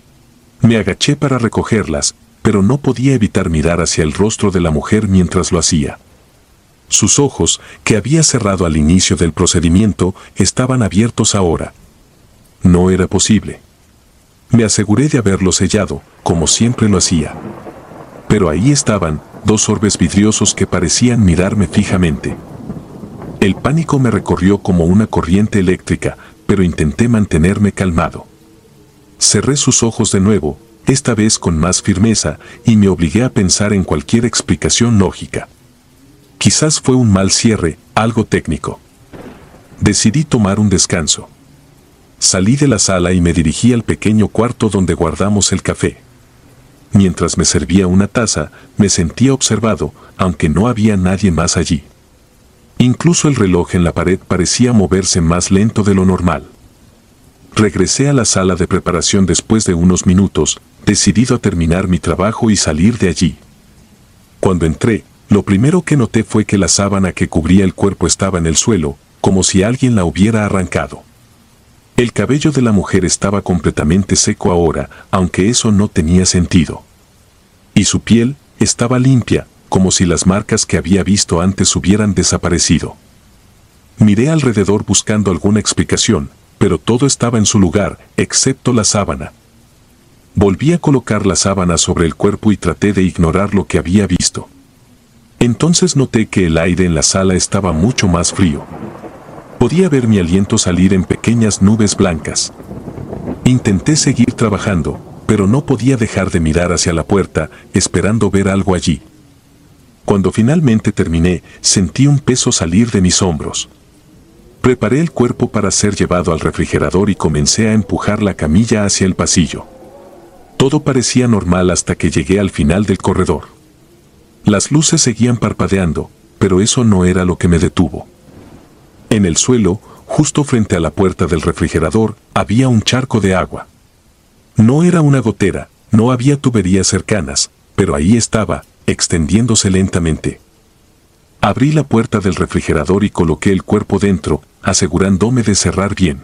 Me agaché para recogerlas, pero no podía evitar mirar hacia el rostro de la mujer mientras lo hacía. Sus ojos, que había cerrado al inicio del procedimiento, estaban abiertos ahora. No era posible. Me aseguré de haberlo sellado, como siempre lo hacía. Pero ahí estaban, dos orbes vidriosos que parecían mirarme fijamente. El pánico me recorrió como una corriente eléctrica, pero intenté mantenerme calmado. Cerré sus ojos de nuevo, esta vez con más firmeza, y me obligué a pensar en cualquier explicación lógica. Quizás fue un mal cierre, algo técnico. Decidí tomar un descanso. Salí de la sala y me dirigí al pequeño cuarto donde guardamos el café. Mientras me servía una taza, me sentía observado, aunque no había nadie más allí. Incluso el reloj en la pared parecía moverse más lento de lo normal. Regresé a la sala de preparación después de unos minutos, decidido a terminar mi trabajo y salir de allí. Cuando entré, lo primero que noté fue que la sábana que cubría el cuerpo estaba en el suelo, como si alguien la hubiera arrancado. El cabello de la mujer estaba completamente seco ahora, aunque eso no tenía sentido. Y su piel estaba limpia, como si las marcas que había visto antes hubieran desaparecido. Miré alrededor buscando alguna explicación, pero todo estaba en su lugar, excepto la sábana. Volví a colocar la sábana sobre el cuerpo y traté de ignorar lo que había visto. Entonces noté que el aire en la sala estaba mucho más frío. Podía ver mi aliento salir en pequeñas nubes blancas. Intenté seguir trabajando, pero no podía dejar de mirar hacia la puerta, esperando ver algo allí. Cuando finalmente terminé, sentí un peso salir de mis hombros. Preparé el cuerpo para ser llevado al refrigerador y comencé a empujar la camilla hacia el pasillo. Todo parecía normal hasta que llegué al final del corredor. Las luces seguían parpadeando, pero eso no era lo que me detuvo. En el suelo, justo frente a la puerta del refrigerador, había un charco de agua. No era una gotera, no había tuberías cercanas, pero ahí estaba, extendiéndose lentamente. Abrí la puerta del refrigerador y coloqué el cuerpo dentro, asegurándome de cerrar bien.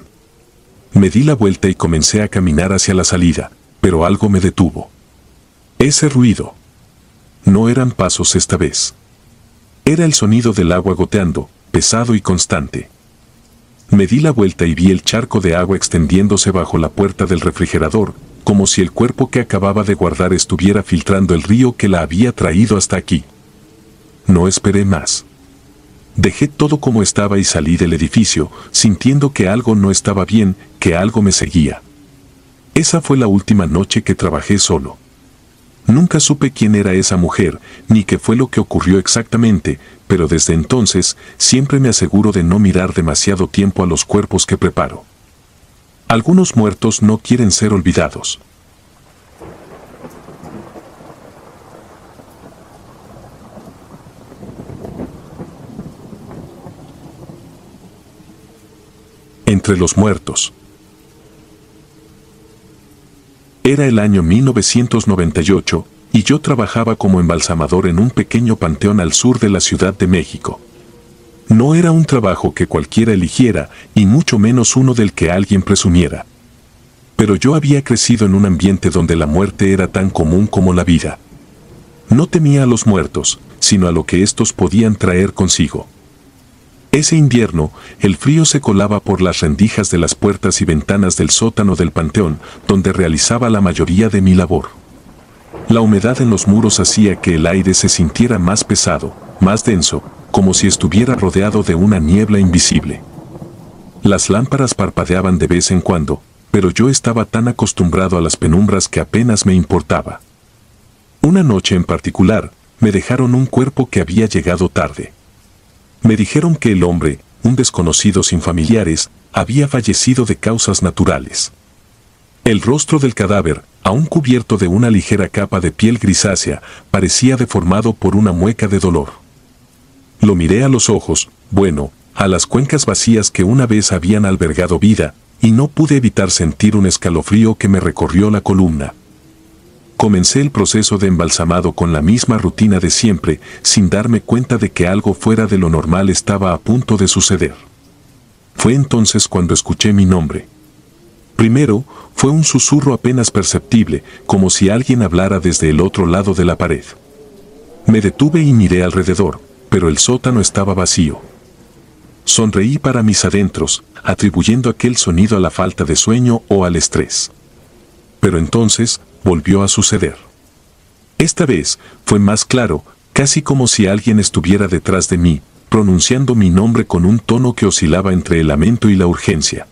Me di la vuelta y comencé a caminar hacia la salida, pero algo me detuvo. Ese ruido. No eran pasos esta vez. Era el sonido del agua goteando, pesado y constante. Me di la vuelta y vi el charco de agua extendiéndose bajo la puerta del refrigerador, como si el cuerpo que acababa de guardar estuviera filtrando el río que la había traído hasta aquí. No esperé más. Dejé todo como estaba y salí del edificio, sintiendo que algo no estaba bien, que algo me seguía. Esa fue la última noche que trabajé solo. Nunca supe quién era esa mujer, ni qué fue lo que ocurrió exactamente, pero desde entonces siempre me aseguro de no mirar demasiado tiempo a los cuerpos que preparo. Algunos muertos no quieren ser olvidados. Entre los muertos. Era el año mil novecientos noventa y ocho, y yo trabajaba como embalsamador en un pequeño panteón al sur de la Ciudad de México. No era un trabajo que cualquiera eligiera, y mucho menos uno del que alguien presumiera. Pero yo había crecido en un ambiente donde la muerte era tan común como la vida. No temía a los muertos, sino a lo que éstos podían traer consigo. Ese invierno, el frío se colaba por las rendijas de las puertas y ventanas del sótano del panteón, donde realizaba la mayoría de mi labor. La humedad en los muros hacía que el aire se sintiera más pesado, más denso, como si estuviera rodeado de una niebla invisible. Las lámparas parpadeaban de vez en cuando, pero yo estaba tan acostumbrado a las penumbras que apenas me importaba. Una noche en particular, me dejaron un cuerpo que había llegado tarde. Me dijeron que el hombre, un desconocido sin familiares, había fallecido de causas naturales. El rostro del cadáver, aún cubierto de una ligera capa de piel grisácea, parecía deformado por una mueca de dolor. Lo miré a los ojos, bueno, a las cuencas vacías que una vez habían albergado vida, y no pude evitar sentir un escalofrío que me recorrió la columna. Comencé el proceso de embalsamado con la misma rutina de siempre, sin darme cuenta de que algo fuera de lo normal estaba a punto de suceder. Fue entonces cuando escuché mi nombre. Primero, fue un susurro apenas perceptible, como si alguien hablara desde el otro lado de la pared. Me detuve y miré alrededor, pero el sótano estaba vacío. Sonreí para mis adentros, atribuyendo aquel sonido a la falta de sueño o al estrés. Pero entonces, volvió a suceder. Esta vez, fue más claro, casi como si alguien estuviera detrás de mí, pronunciando mi nombre con un tono que oscilaba entre el lamento y la urgencia.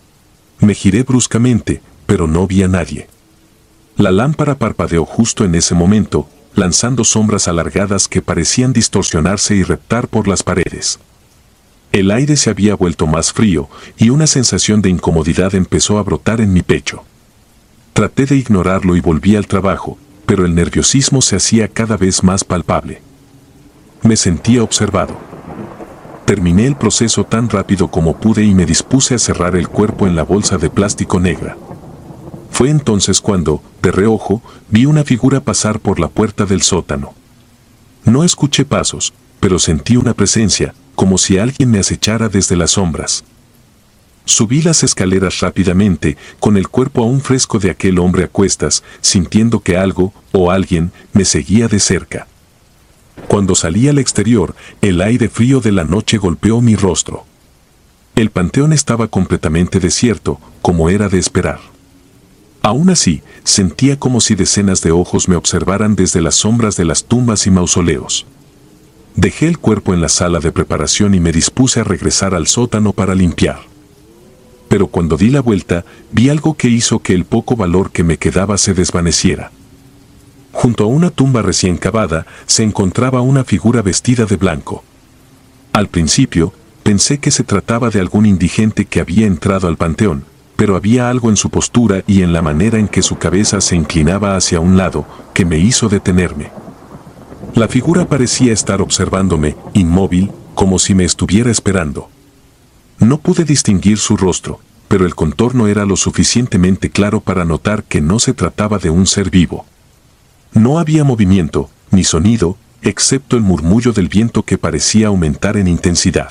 Me giré bruscamente, pero no vi a nadie. La lámpara parpadeó justo en ese momento, lanzando sombras alargadas que parecían distorsionarse y reptar por las paredes. El aire se había vuelto más frío, y una sensación de incomodidad empezó a brotar en mi pecho. Traté de ignorarlo y volví al trabajo, pero el nerviosismo se hacía cada vez más palpable. Me sentía observado. Terminé el proceso tan rápido como pude y me dispuse a cerrar el cuerpo en la bolsa de plástico negra. Fue entonces cuando, de reojo, vi una figura pasar por la puerta del sótano. No escuché pasos, pero sentí una presencia, como si alguien me acechara desde las sombras. Subí las escaleras rápidamente, con el cuerpo aún fresco de aquel hombre a cuestas, sintiendo que algo, o alguien, me seguía de cerca. Cuando salí al exterior, el aire frío de la noche golpeó mi rostro. El panteón estaba completamente desierto, como era de esperar. Aún así, sentía como si decenas de ojos me observaran desde las sombras de las tumbas y mausoleos. Dejé el cuerpo en la sala de preparación y me dispuse a regresar al sótano para limpiar. Pero cuando di la vuelta, vi algo que hizo que el poco valor que me quedaba se desvaneciera. Junto a una tumba recién cavada, se encontraba una figura vestida de blanco. Al principio, pensé que se trataba de algún indigente que había entrado al panteón, pero había algo en su postura y en la manera en que su cabeza se inclinaba hacia un lado, que me hizo detenerme. La figura parecía estar observándome, inmóvil, como si me estuviera esperando. No pude distinguir su rostro, pero el contorno era lo suficientemente claro para notar que no se trataba de un ser vivo. No había movimiento, ni sonido, excepto el murmullo del viento que parecía aumentar en intensidad.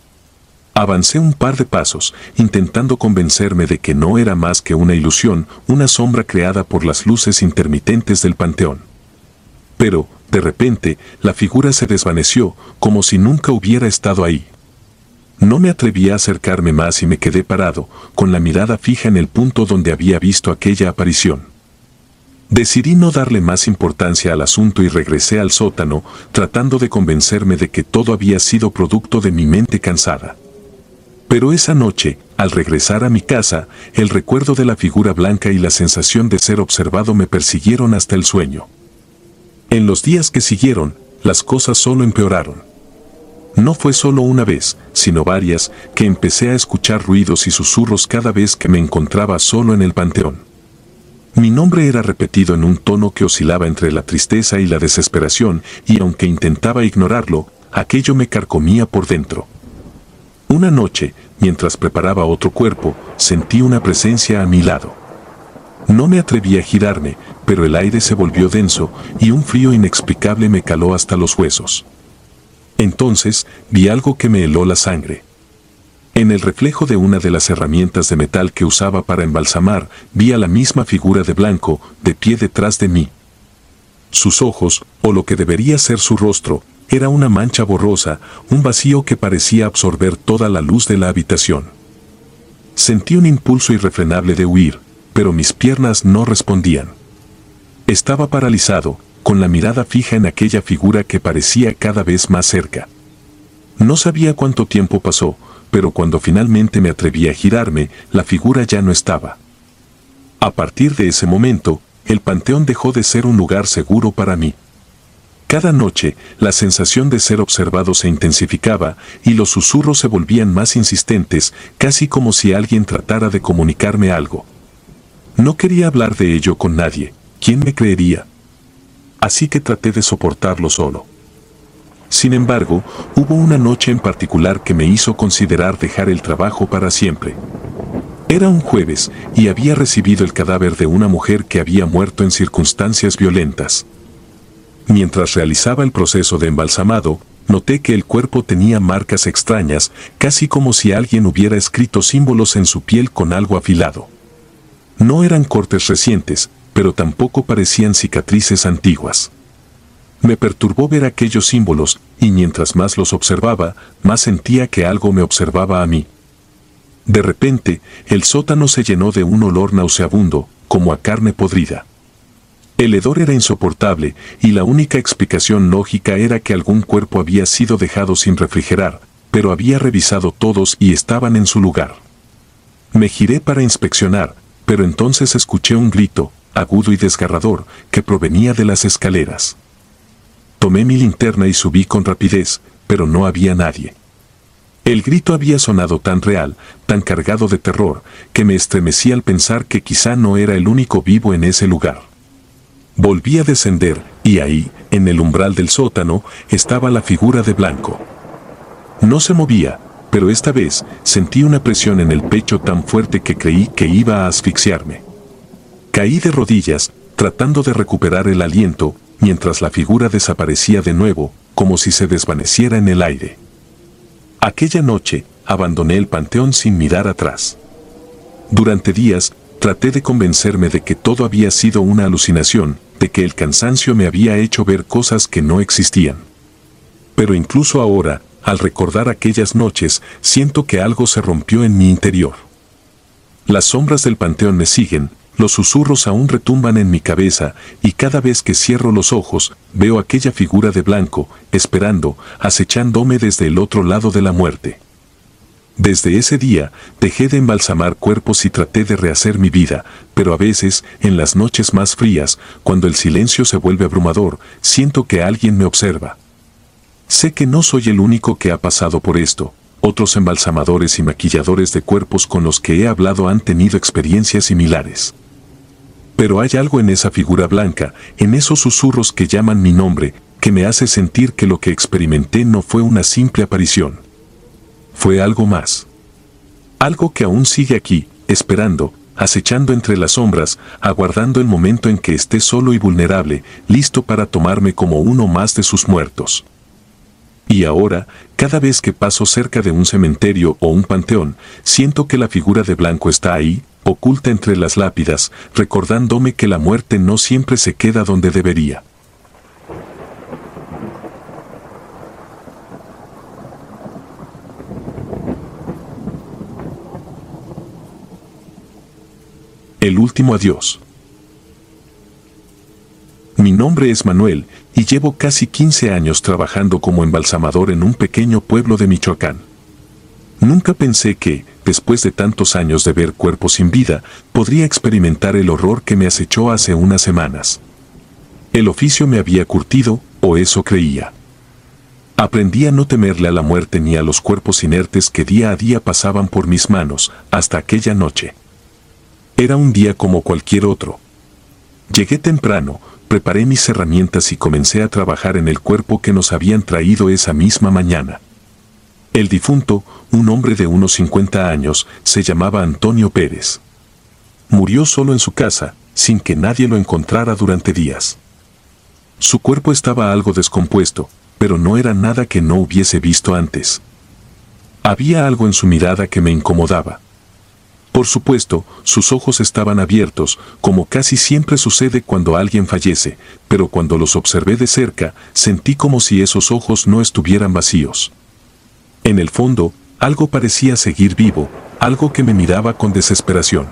Avancé un par de pasos, intentando convencerme de que no era más que una ilusión, una sombra creada por las luces intermitentes del panteón. Pero, de repente, la figura se desvaneció, como si nunca hubiera estado ahí. No me atreví a acercarme más y me quedé parado, con la mirada fija en el punto donde había visto aquella aparición. Decidí no darle más importancia al asunto y regresé al sótano, tratando de convencerme de que todo había sido producto de mi mente cansada. Pero esa noche, al regresar a mi casa, el recuerdo de la figura blanca y la sensación de ser observado me persiguieron hasta el sueño. En los días que siguieron, las cosas solo empeoraron. No fue solo una vez, sino varias, que empecé a escuchar ruidos y susurros cada vez que me encontraba solo en el panteón. Mi nombre era repetido en un tono que oscilaba entre la tristeza y la desesperación, y aunque intentaba ignorarlo, aquello me carcomía por dentro. Una noche, mientras preparaba otro cuerpo, sentí una presencia a mi lado. No me atreví a girarme, pero el aire se volvió denso y un frío inexplicable me caló hasta los huesos. Entonces, vi algo que me heló la sangre. En el reflejo de una de las herramientas de metal que usaba para embalsamar, vi a la misma figura de blanco, de pie detrás de mí. Sus ojos, o lo que debería ser su rostro, era una mancha borrosa, un vacío que parecía absorber toda la luz de la habitación. Sentí un impulso irrefrenable de huir, pero mis piernas no respondían. Estaba paralizado, con la mirada fija en aquella figura que parecía cada vez más cerca. No sabía cuánto tiempo pasó, pero cuando finalmente me atreví a girarme, la figura ya no estaba. A partir de ese momento, el panteón dejó de ser un lugar seguro para mí. Cada noche, la sensación de ser observado se intensificaba y los susurros se volvían más insistentes, casi como si alguien tratara de comunicarme algo. No quería hablar de ello con nadie. ¿Quién me creería? Así que traté de soportarlo solo. Sin embargo, hubo una noche en particular que me hizo considerar dejar el trabajo para siempre. Era un jueves y había recibido el cadáver de una mujer que había muerto en circunstancias violentas. Mientras realizaba el proceso de embalsamado, noté que el cuerpo tenía marcas extrañas, casi como si alguien hubiera escrito símbolos en su piel con algo afilado. No eran cortes recientes, pero tampoco parecían cicatrices antiguas. Me perturbó ver aquellos símbolos, y mientras más los observaba, más sentía que algo me observaba a mí. De repente, el sótano se llenó de un olor nauseabundo, como a carne podrida. El hedor era insoportable, y la única explicación lógica era que algún cuerpo había sido dejado sin refrigerar, pero había revisado todos y estaban en su lugar. Me giré para inspeccionar, pero entonces escuché un grito, agudo y desgarrador, que provenía de las escaleras. Tomé mi linterna y subí con rapidez, pero no había nadie. El grito había sonado tan real, tan cargado de terror, que me estremecí al pensar que quizá no era el único vivo en ese lugar. Volví a descender, y ahí, en el umbral del sótano, estaba la figura de blanco. No se movía, pero esta vez sentí una presión en el pecho tan fuerte que creí que iba a asfixiarme. Caí de rodillas, tratando de recuperar el aliento, mientras la figura desaparecía de nuevo, como si se desvaneciera en el aire. Aquella noche, abandoné el panteón sin mirar atrás. Durante días, traté de convencerme de que todo había sido una alucinación, de que el cansancio me había hecho ver cosas que no existían. Pero incluso ahora, al recordar aquellas noches, siento que algo se rompió en mi interior. Las sombras del panteón me siguen, los susurros aún retumban en mi cabeza, y cada vez que cierro los ojos, veo aquella figura de blanco, esperando, acechándome desde el otro lado de la muerte. Desde ese día, dejé de embalsamar cuerpos y traté de rehacer mi vida, pero a veces, en las noches más frías, cuando el silencio se vuelve abrumador, siento que alguien me observa. Sé que no soy el único que ha pasado por esto. Otros embalsamadores y maquilladores de cuerpos con los que he hablado han tenido experiencias similares. Pero hay algo en esa figura blanca, en esos susurros que llaman mi nombre, que me hace sentir que lo que experimenté no fue una simple aparición. Fue algo más. Algo que aún sigue aquí, esperando, acechando entre las sombras, aguardando el momento en que esté solo y vulnerable, listo para tomarme como uno más de sus muertos. Y ahora, cada vez que paso cerca de un cementerio o un panteón, siento que la figura de blanco está ahí, oculta entre las lápidas, recordándome que la muerte no siempre se queda donde debería. El último adiós. Mi nombre es Manuel, y llevo casi quince años trabajando como embalsamador en un pequeño pueblo de Michoacán. Nunca pensé que, después de tantos años de ver cuerpos sin vida, podría experimentar el horror que me acechó hace unas semanas. El oficio me había curtido, o eso creía. Aprendí a no temerle a la muerte ni a los cuerpos inertes que día a día pasaban por mis manos, hasta aquella noche. Era un día como cualquier otro. Llegué temprano, preparé mis herramientas y comencé a trabajar en el cuerpo que nos habían traído esa misma mañana. El difunto, un hombre de unos cincuenta años, se llamaba Antonio Pérez. Murió solo en su casa, sin que nadie lo encontrara durante días. Su cuerpo estaba algo descompuesto, pero no era nada que no hubiese visto antes. Había algo en su mirada que me incomodaba. Por supuesto, sus ojos estaban abiertos, como casi siempre sucede cuando alguien fallece, pero cuando los observé de cerca, sentí como si esos ojos no estuvieran vacíos. En el fondo, algo parecía seguir vivo, algo que me miraba con desesperación.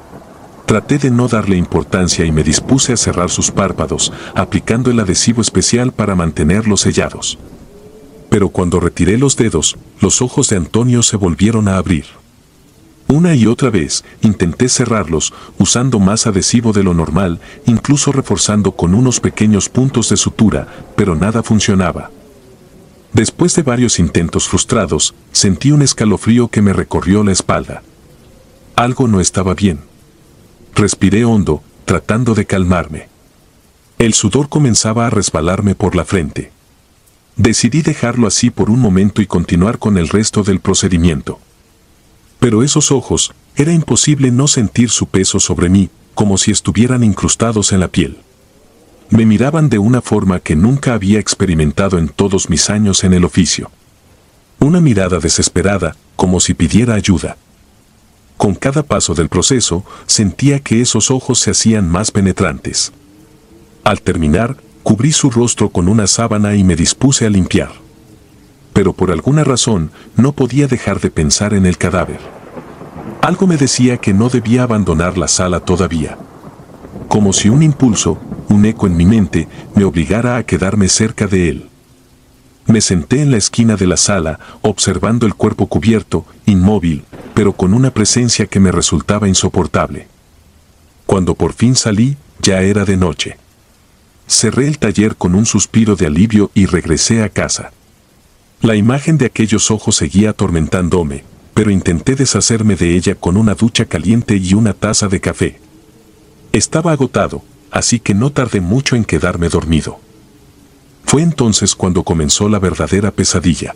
Traté de no darle importancia y me dispuse a cerrar sus párpados, aplicando el adhesivo especial para mantenerlos sellados. Pero cuando retiré los dedos, los ojos de Antonio se volvieron a abrir. Una y otra vez intenté cerrarlos, usando más adhesivo de lo normal, incluso reforzando con unos pequeños puntos de sutura, pero nada funcionaba. Después de varios intentos frustrados, sentí un escalofrío que me recorrió la espalda. Algo no estaba bien. Respiré hondo, tratando de calmarme. El sudor comenzaba a resbalarme por la frente. Decidí dejarlo así por un momento y continuar con el resto del procedimiento. Pero esos ojos, era imposible no sentir su peso sobre mí, como si estuvieran incrustados en la piel. Me miraban de una forma que nunca había experimentado en todos mis años en el oficio. Una mirada desesperada, como si pidiera ayuda. Con cada paso del proceso, sentía que esos ojos se hacían más penetrantes. Al terminar, cubrí su rostro con una sábana y me dispuse a limpiar. Pero por alguna razón, no podía dejar de pensar en el cadáver. Algo me decía que no debía abandonar la sala todavía. Como si un impulso, un eco en mi mente, me obligara a quedarme cerca de él. Me senté en la esquina de la sala, observando el cuerpo cubierto, inmóvil, pero con una presencia que me resultaba insoportable. Cuando por fin salí, ya era de noche. Cerré el taller con un suspiro de alivio y regresé a casa. La imagen de aquellos ojos seguía atormentándome, pero intenté deshacerme de ella con una ducha caliente y una taza de café. Estaba agotado, así que no tardé mucho en quedarme dormido. Fue entonces cuando comenzó la verdadera pesadilla.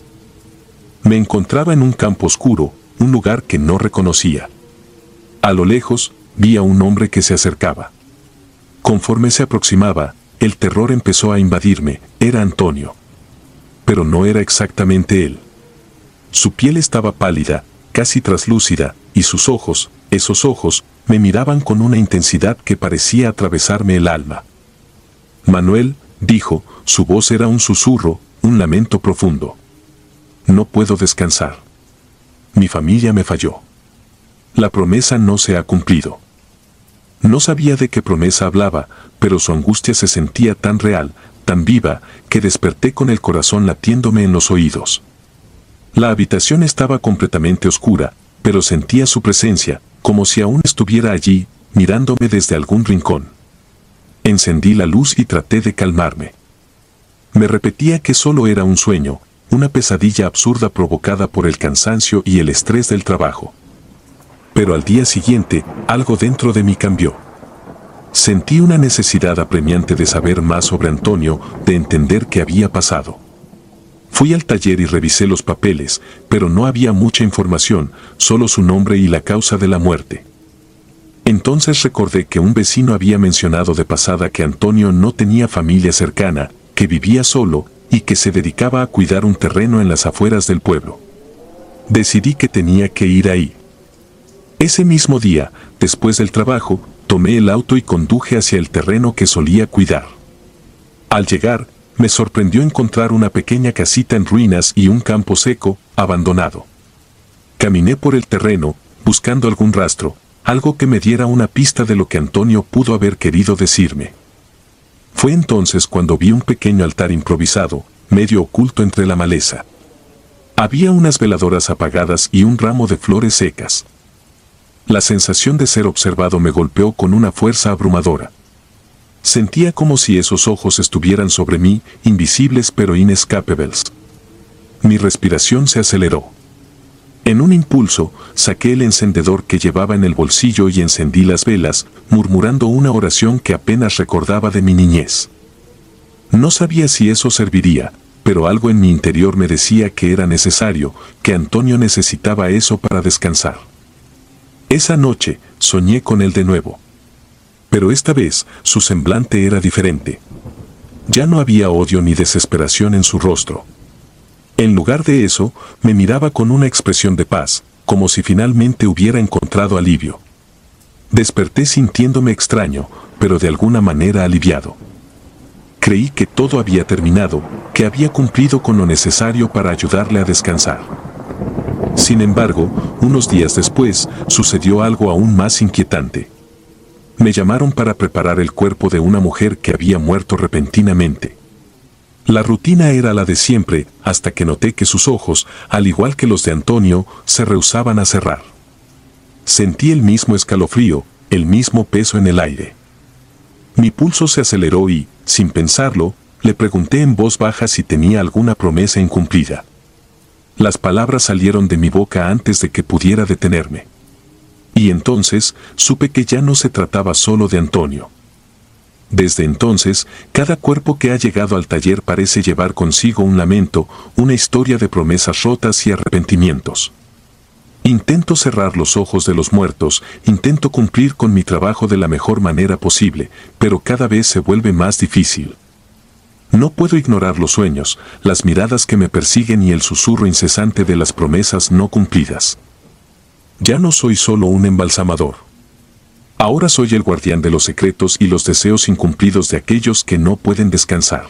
Me encontraba en un campo oscuro, un lugar que no reconocía. A lo lejos, vi a un hombre que se acercaba. Conforme se aproximaba, el terror empezó a invadirme. Era Antonio. Pero no era exactamente él. Su piel estaba pálida, casi traslúcida, y sus ojos, esos ojos, me miraban con una intensidad que parecía atravesarme el alma. Manuel, dijo, su voz era un susurro, un lamento profundo. No puedo descansar. Mi familia me falló. La promesa no se ha cumplido. No sabía de qué promesa hablaba, pero su angustia se sentía tan real, tan viva, que desperté con el corazón latiéndome en los oídos. La habitación estaba completamente oscura, pero sentía su presencia, como si aún estuviera allí, mirándome desde algún rincón. Encendí la luz y traté de calmarme. Me repetía que solo era un sueño, una pesadilla absurda provocada por el cansancio y el estrés del trabajo. Pero al día siguiente, algo dentro de mí cambió. Sentí una necesidad apremiante de saber más sobre Antonio, de entender qué había pasado. Fui al taller y revisé los papeles, pero no había mucha información, solo su nombre y la causa de la muerte. Entonces recordé que un vecino había mencionado de pasada que Antonio no tenía familia cercana, que vivía solo y que se dedicaba a cuidar un terreno en las afueras del pueblo. Decidí que tenía que ir ahí. Ese mismo día, después del trabajo, tomé el auto y conduje hacia el terreno que solía cuidar. Al llegar, me sorprendió encontrar una pequeña casita en ruinas y un campo seco, abandonado. Caminé por el terreno, buscando algún rastro, algo que me diera una pista de lo que Antonio pudo haber querido decirme. Fue entonces cuando vi un pequeño altar improvisado, medio oculto entre la maleza. Había unas veladoras apagadas y un ramo de flores secas. La sensación de ser observado me golpeó con una fuerza abrumadora. Sentía como si esos ojos estuvieran sobre mí, invisibles pero inescapables. Mi respiración se aceleró. En un impulso, saqué el encendedor que llevaba en el bolsillo y encendí las velas, murmurando una oración que apenas recordaba de mi niñez. No sabía si eso serviría, pero algo en mi interior me decía que era necesario, que Antonio necesitaba eso para descansar. Esa noche, soñé con él de nuevo. Pero esta vez, su semblante era diferente. Ya no había odio ni desesperación en su rostro. En lugar de eso, me miraba con una expresión de paz, como si finalmente hubiera encontrado alivio. Desperté sintiéndome extraño, pero de alguna manera aliviado. Creí que todo había terminado, que había cumplido con lo necesario para ayudarle a descansar. Sin embargo, unos días después, sucedió algo aún más inquietante. Me llamaron para preparar el cuerpo de una mujer que había muerto repentinamente. La rutina era la de siempre, hasta que noté que sus ojos, al igual que los de Antonio, se rehusaban a cerrar. Sentí el mismo escalofrío, el mismo peso en el aire. Mi pulso se aceleró y, sin pensarlo, le pregunté en voz baja si tenía alguna promesa incumplida. Las palabras salieron de mi boca antes de que pudiera detenerme. Y entonces, supe que ya no se trataba solo de Antonio. Desde entonces, cada cuerpo que ha llegado al taller parece llevar consigo un lamento, una historia de promesas rotas y arrepentimientos. Intento cerrar los ojos de los muertos, intento cumplir con mi trabajo de la mejor manera posible, pero cada vez se vuelve más difícil. No puedo ignorar los sueños, las miradas que me persiguen y el susurro incesante de las promesas no cumplidas. Ya no soy solo un embalsamador. Ahora soy el guardián de los secretos y los deseos incumplidos de aquellos que no pueden descansar.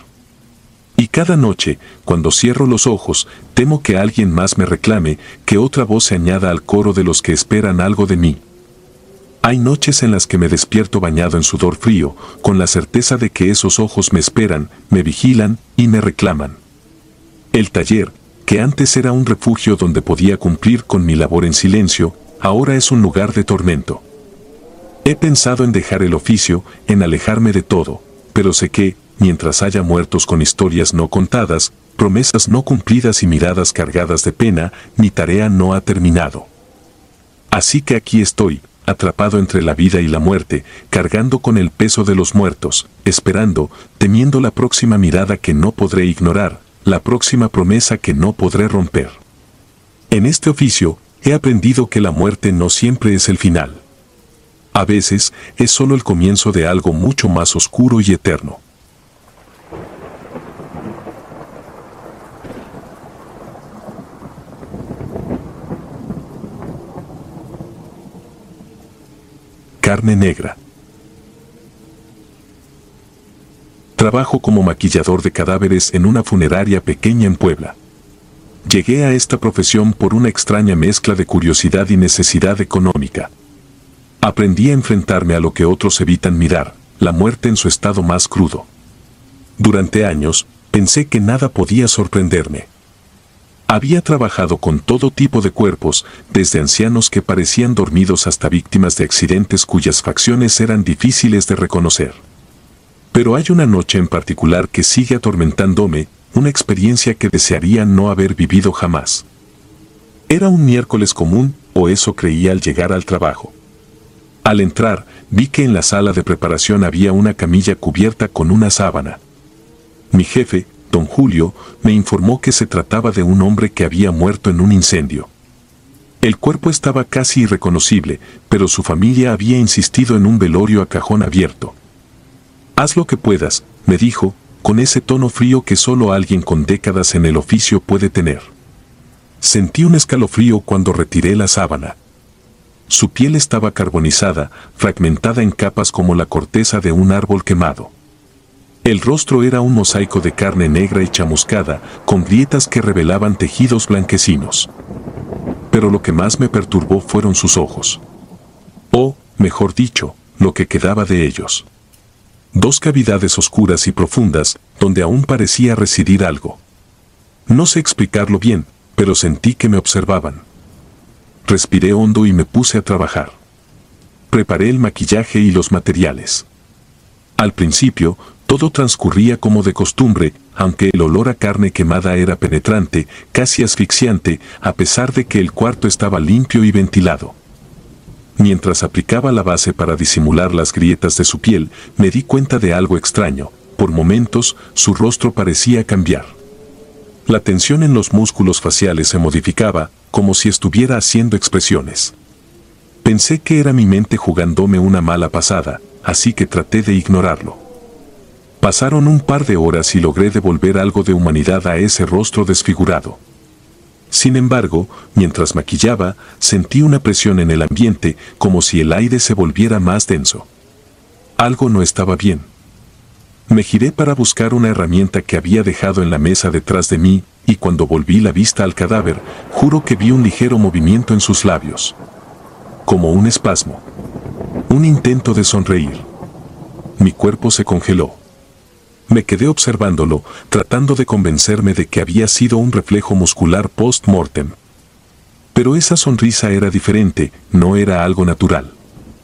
Y cada noche, cuando cierro los ojos, temo que alguien más me reclame, que otra voz se añada al coro de los que esperan algo de mí. Hay noches en las que me despierto bañado en sudor frío, con la certeza de que esos ojos me esperan, me vigilan y me reclaman. El taller, que antes era un refugio donde podía cumplir con mi labor en silencio, ahora es un lugar de tormento. He pensado en dejar el oficio, en alejarme de todo, pero sé que, mientras haya muertos con historias no contadas, promesas no cumplidas y miradas cargadas de pena, mi tarea no ha terminado. Así que aquí estoy, atrapado entre la vida y la muerte, cargando con el peso de los muertos, esperando, temiendo la próxima mirada que no podré ignorar, la próxima promesa que no podré romper. En este oficio, he aprendido que la muerte no siempre es el final. A veces, es solo el comienzo de algo mucho más oscuro y eterno. Carne negra. Trabajo como maquillador de cadáveres en una funeraria pequeña en Puebla. Llegué a esta profesión por una extraña mezcla de curiosidad y necesidad económica. Aprendí a enfrentarme a lo que otros evitan mirar, la muerte en su estado más crudo. Durante años, pensé que nada podía sorprenderme. Había trabajado con todo tipo de cuerpos, desde ancianos que parecían dormidos hasta víctimas de accidentes cuyas facciones eran difíciles de reconocer. Pero hay una noche en particular que sigue atormentándome, una experiencia que desearía no haber vivido jamás. Era un miércoles común, o eso creía al llegar al trabajo. Al entrar, vi que en la sala de preparación había una camilla cubierta con una sábana. Mi jefe, don Julio, me informó que se trataba de un hombre que había muerto en un incendio. El cuerpo estaba casi irreconocible, pero su familia había insistido en un velorio a cajón abierto. Haz lo que puedas, me dijo, con ese tono frío que solo alguien con décadas en el oficio puede tener. Sentí un escalofrío cuando retiré la sábana. Su piel estaba carbonizada, fragmentada en capas como la corteza de un árbol quemado. El rostro era un mosaico de carne negra y chamuscada, con grietas que revelaban tejidos blanquecinos. Pero lo que más me perturbó fueron sus ojos. O, mejor dicho, lo que quedaba de ellos. Dos cavidades oscuras y profundas, donde aún parecía residir algo. No sé explicarlo bien, pero sentí que me observaban. Respiré hondo y me puse a trabajar. Preparé el maquillaje y los materiales. Al principio, todo transcurría como de costumbre, aunque el olor a carne quemada era penetrante, casi asfixiante, a pesar de que el cuarto estaba limpio y ventilado. Mientras aplicaba la base para disimular las grietas de su piel, me di cuenta de algo extraño. Por momentos, su rostro parecía cambiar. La tensión en los músculos faciales se modificaba, como si estuviera haciendo expresiones. Pensé que era mi mente jugándome una mala pasada, así que traté de ignorarlo. Pasaron un par de horas y logré devolver algo de humanidad a ese rostro desfigurado. Sin embargo, mientras maquillaba, sentí una presión en el ambiente, como si el aire se volviera más denso. Algo no estaba bien. Me giré para buscar una herramienta que había dejado en la mesa detrás de mí, y cuando volví la vista al cadáver, juro que vi un ligero movimiento en sus labios. Como un espasmo. Un intento de sonreír. Mi cuerpo se congeló. Me quedé observándolo, tratando de convencerme de que había sido un reflejo muscular post-mortem. Pero esa sonrisa era diferente, no era algo natural.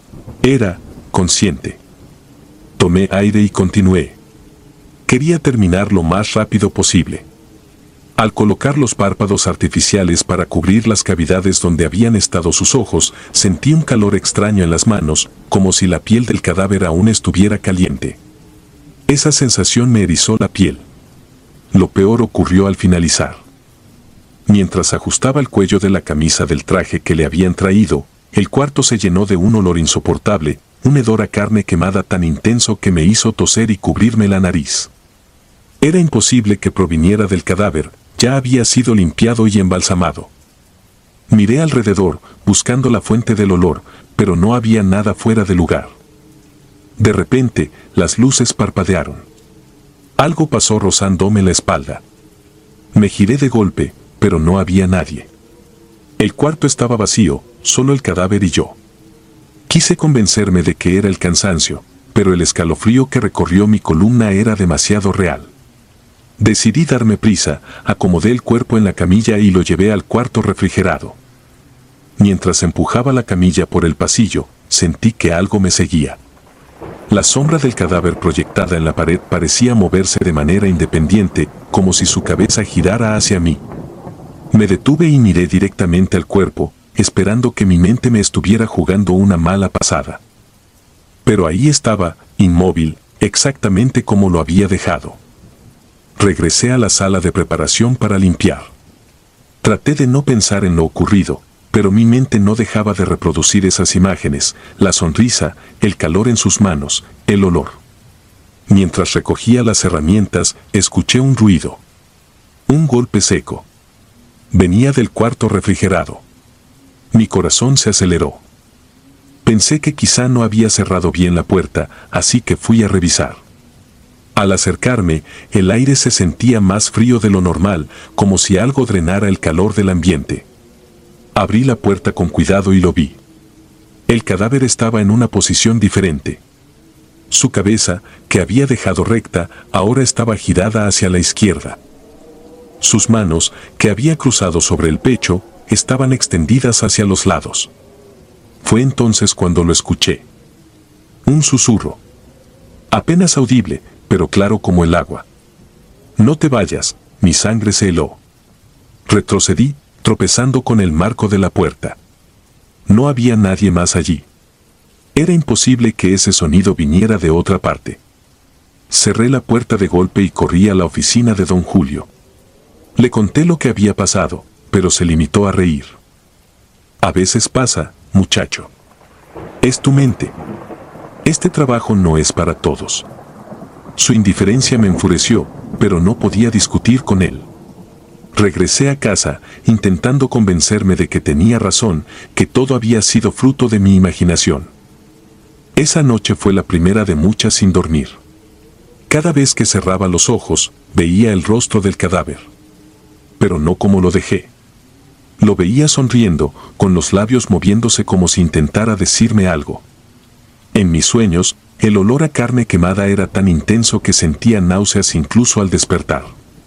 Era consciente. Tomé aire y continué. Quería terminar lo más rápido posible. Al colocar los párpados artificiales para cubrir las cavidades donde habían estado sus ojos, sentí un calor extraño en las manos, como si la piel del cadáver aún estuviera caliente. Esa sensación me erizó la piel. Lo peor ocurrió al finalizar. Mientras ajustaba el cuello de la camisa del traje que le habían traído, el cuarto se llenó de un olor insoportable, un hedor a carne quemada tan intenso que me hizo toser y cubrirme la nariz. Era imposible que proviniera del cadáver, ya había sido limpiado y embalsamado. Miré alrededor, buscando la fuente del olor, pero no había nada fuera de lugar. De repente, las luces parpadearon. Algo pasó rozándome la espalda. Me giré de golpe, pero no había nadie. El cuarto estaba vacío, solo el cadáver y yo. Quise convencerme de que era el cansancio, pero el escalofrío que recorrió mi columna era demasiado real. Decidí darme prisa, acomodé el cuerpo en la camilla y lo llevé al cuarto refrigerado. Mientras empujaba la camilla por el pasillo, sentí que algo me seguía. La sombra del cadáver proyectada en la pared parecía moverse de manera independiente, como si su cabeza girara hacia mí. Me detuve y miré directamente al cuerpo, esperando que mi mente me estuviera jugando una mala pasada. Pero ahí estaba, inmóvil, exactamente como lo había dejado. Regresé a la sala de preparación para limpiar. Traté de no pensar en lo ocurrido, pero mi mente no dejaba de reproducir esas imágenes, la sonrisa, el calor en sus manos, el olor. Mientras recogía las herramientas, escuché un ruido. Un golpe seco. Venía del cuarto refrigerado. Mi corazón se aceleró. Pensé que quizá no había cerrado bien la puerta, así que fui a revisar. Al acercarme, el aire se sentía más frío de lo normal, como si algo drenara el calor del ambiente. Abrí la puerta con cuidado y lo vi. El cadáver estaba en una posición diferente. Su cabeza, que había dejado recta, ahora estaba girada hacia la izquierda. Sus manos, que había cruzado sobre el pecho, estaban extendidas hacia los lados. Fue entonces cuando lo escuché. Un susurro. Apenas audible, pero claro como el agua. No te vayas, mi sangre se heló. Retrocedí, tropezando con el marco de la puerta. No había nadie más allí. Era imposible que ese sonido viniera de otra parte. Cerré la puerta de golpe y corrí a la oficina de don Julio. Le conté lo que había pasado, pero se limitó a reír. A veces pasa, muchacho. Es tu mente. Este trabajo no es para todos. Su indiferencia me enfureció, pero no podía discutir con él. Regresé a casa, intentando convencerme de que tenía razón, que todo había sido fruto de mi imaginación. Esa noche fue la primera de muchas sin dormir. Cada vez que cerraba los ojos, veía el rostro del cadáver. Pero no como lo dejé. Lo veía sonriendo, con los labios moviéndose como si intentara decirme algo. En mis sueños, el olor a carne quemada era tan intenso que sentía náuseas incluso al despertar.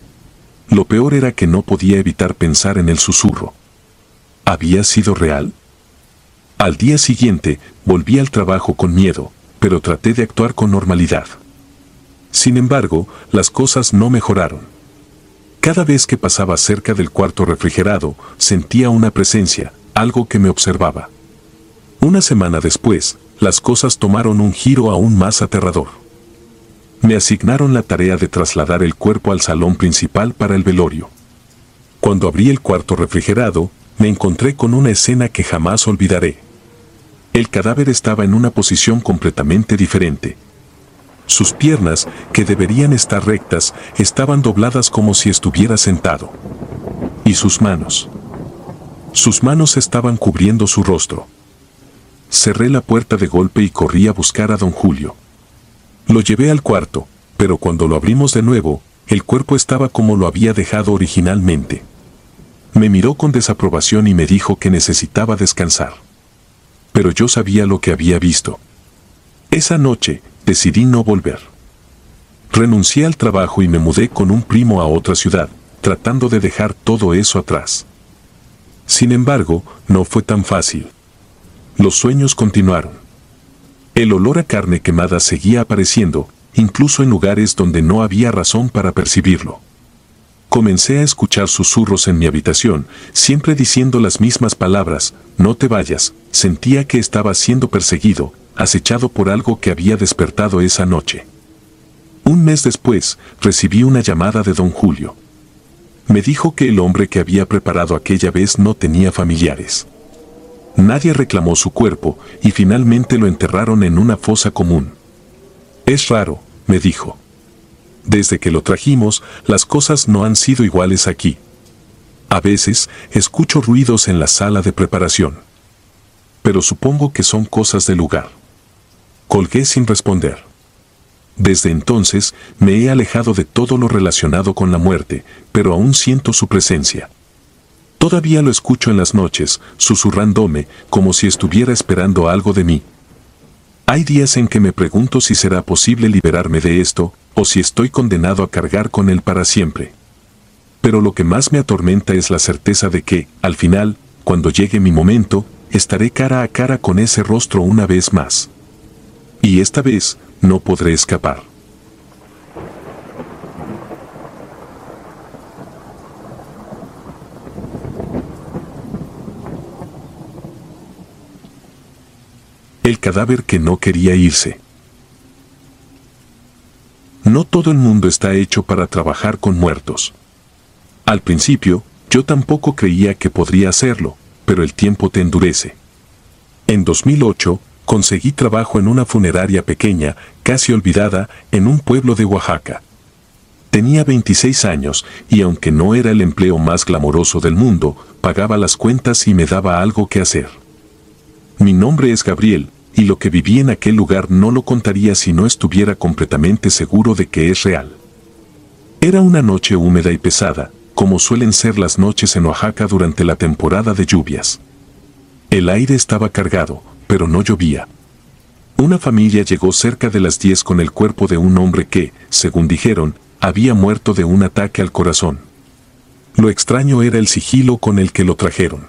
Lo peor era que no podía evitar pensar en el susurro. ¿Había sido real? Al día siguiente, volví al trabajo con miedo, pero traté de actuar con normalidad. Sin embargo, las cosas no mejoraron. Cada vez que pasaba cerca del cuarto refrigerado, sentía una presencia, algo que me observaba. Una semana después, las cosas tomaron un giro aún más aterrador. Me asignaron la tarea de trasladar el cuerpo al salón principal para el velorio. Cuando abrí el cuarto refrigerado, me encontré con una escena que jamás olvidaré. El cadáver estaba en una posición completamente diferente. Sus piernas, que deberían estar rectas, estaban dobladas como si estuviera sentado. Y sus manos. Sus manos estaban cubriendo su rostro. Cerré la puerta de golpe y corrí a buscar a don Julio. Lo llevé al cuarto, pero cuando lo abrimos de nuevo, el cuerpo estaba como lo había dejado originalmente. Me miró con desaprobación y me dijo que necesitaba descansar. Pero yo sabía lo que había visto. Esa noche, decidí no volver. Renuncié al trabajo y me mudé con un primo a otra ciudad, tratando de dejar todo eso atrás. Sin embargo, no fue tan fácil. Los sueños continuaron. El olor a carne quemada seguía apareciendo, incluso en lugares donde no había razón para percibirlo. Comencé a escuchar susurros en mi habitación, siempre diciendo las mismas palabras: no te vayas. Sentía que estaba siendo perseguido, acechado por algo que había despertado esa noche. Un mes después, recibí una llamada de don Julio. Me dijo que el hombre que había preparado aquella vez no tenía familiares. Nadie reclamó su cuerpo y finalmente lo enterraron en una fosa común. Es raro, me dijo. Desde que lo trajimos, las cosas no han sido iguales aquí. A veces, escucho ruidos en la sala de preparación. Pero supongo que son cosas del lugar. Colgué sin responder. Desde entonces, me he alejado de todo lo relacionado con la muerte, pero aún siento su presencia. Todavía lo escucho en las noches, susurrándome, como si estuviera esperando algo de mí. Hay días en que me pregunto si será posible liberarme de esto, o si estoy condenado a cargar con él para siempre. Pero lo que más me atormenta es la certeza de que, al final, cuando llegue mi momento, estaré cara a cara con ese rostro una vez más. Y esta vez, no podré escapar. El cadáver que no quería irse. No todo el mundo está hecho para trabajar con muertos. Al principio, yo tampoco creía que podría hacerlo, pero el tiempo te endurece. En dos mil ocho, conseguí trabajo en una funeraria pequeña, casi olvidada, en un pueblo de Oaxaca. Tenía veintiséis años, y aunque no era el empleo más glamoroso del mundo, pagaba las cuentas y me daba algo que hacer. Mi nombre es Gabriel, y lo que viví en aquel lugar no lo contaría si no estuviera completamente seguro de que es real. Era una noche húmeda y pesada, como suelen ser las noches en Oaxaca durante la temporada de lluvias. El aire estaba cargado, pero no llovía. Una familia llegó cerca de las diez con el cuerpo de un hombre que, según dijeron, había muerto de un ataque al corazón. Lo extraño era el sigilo con el que lo trajeron.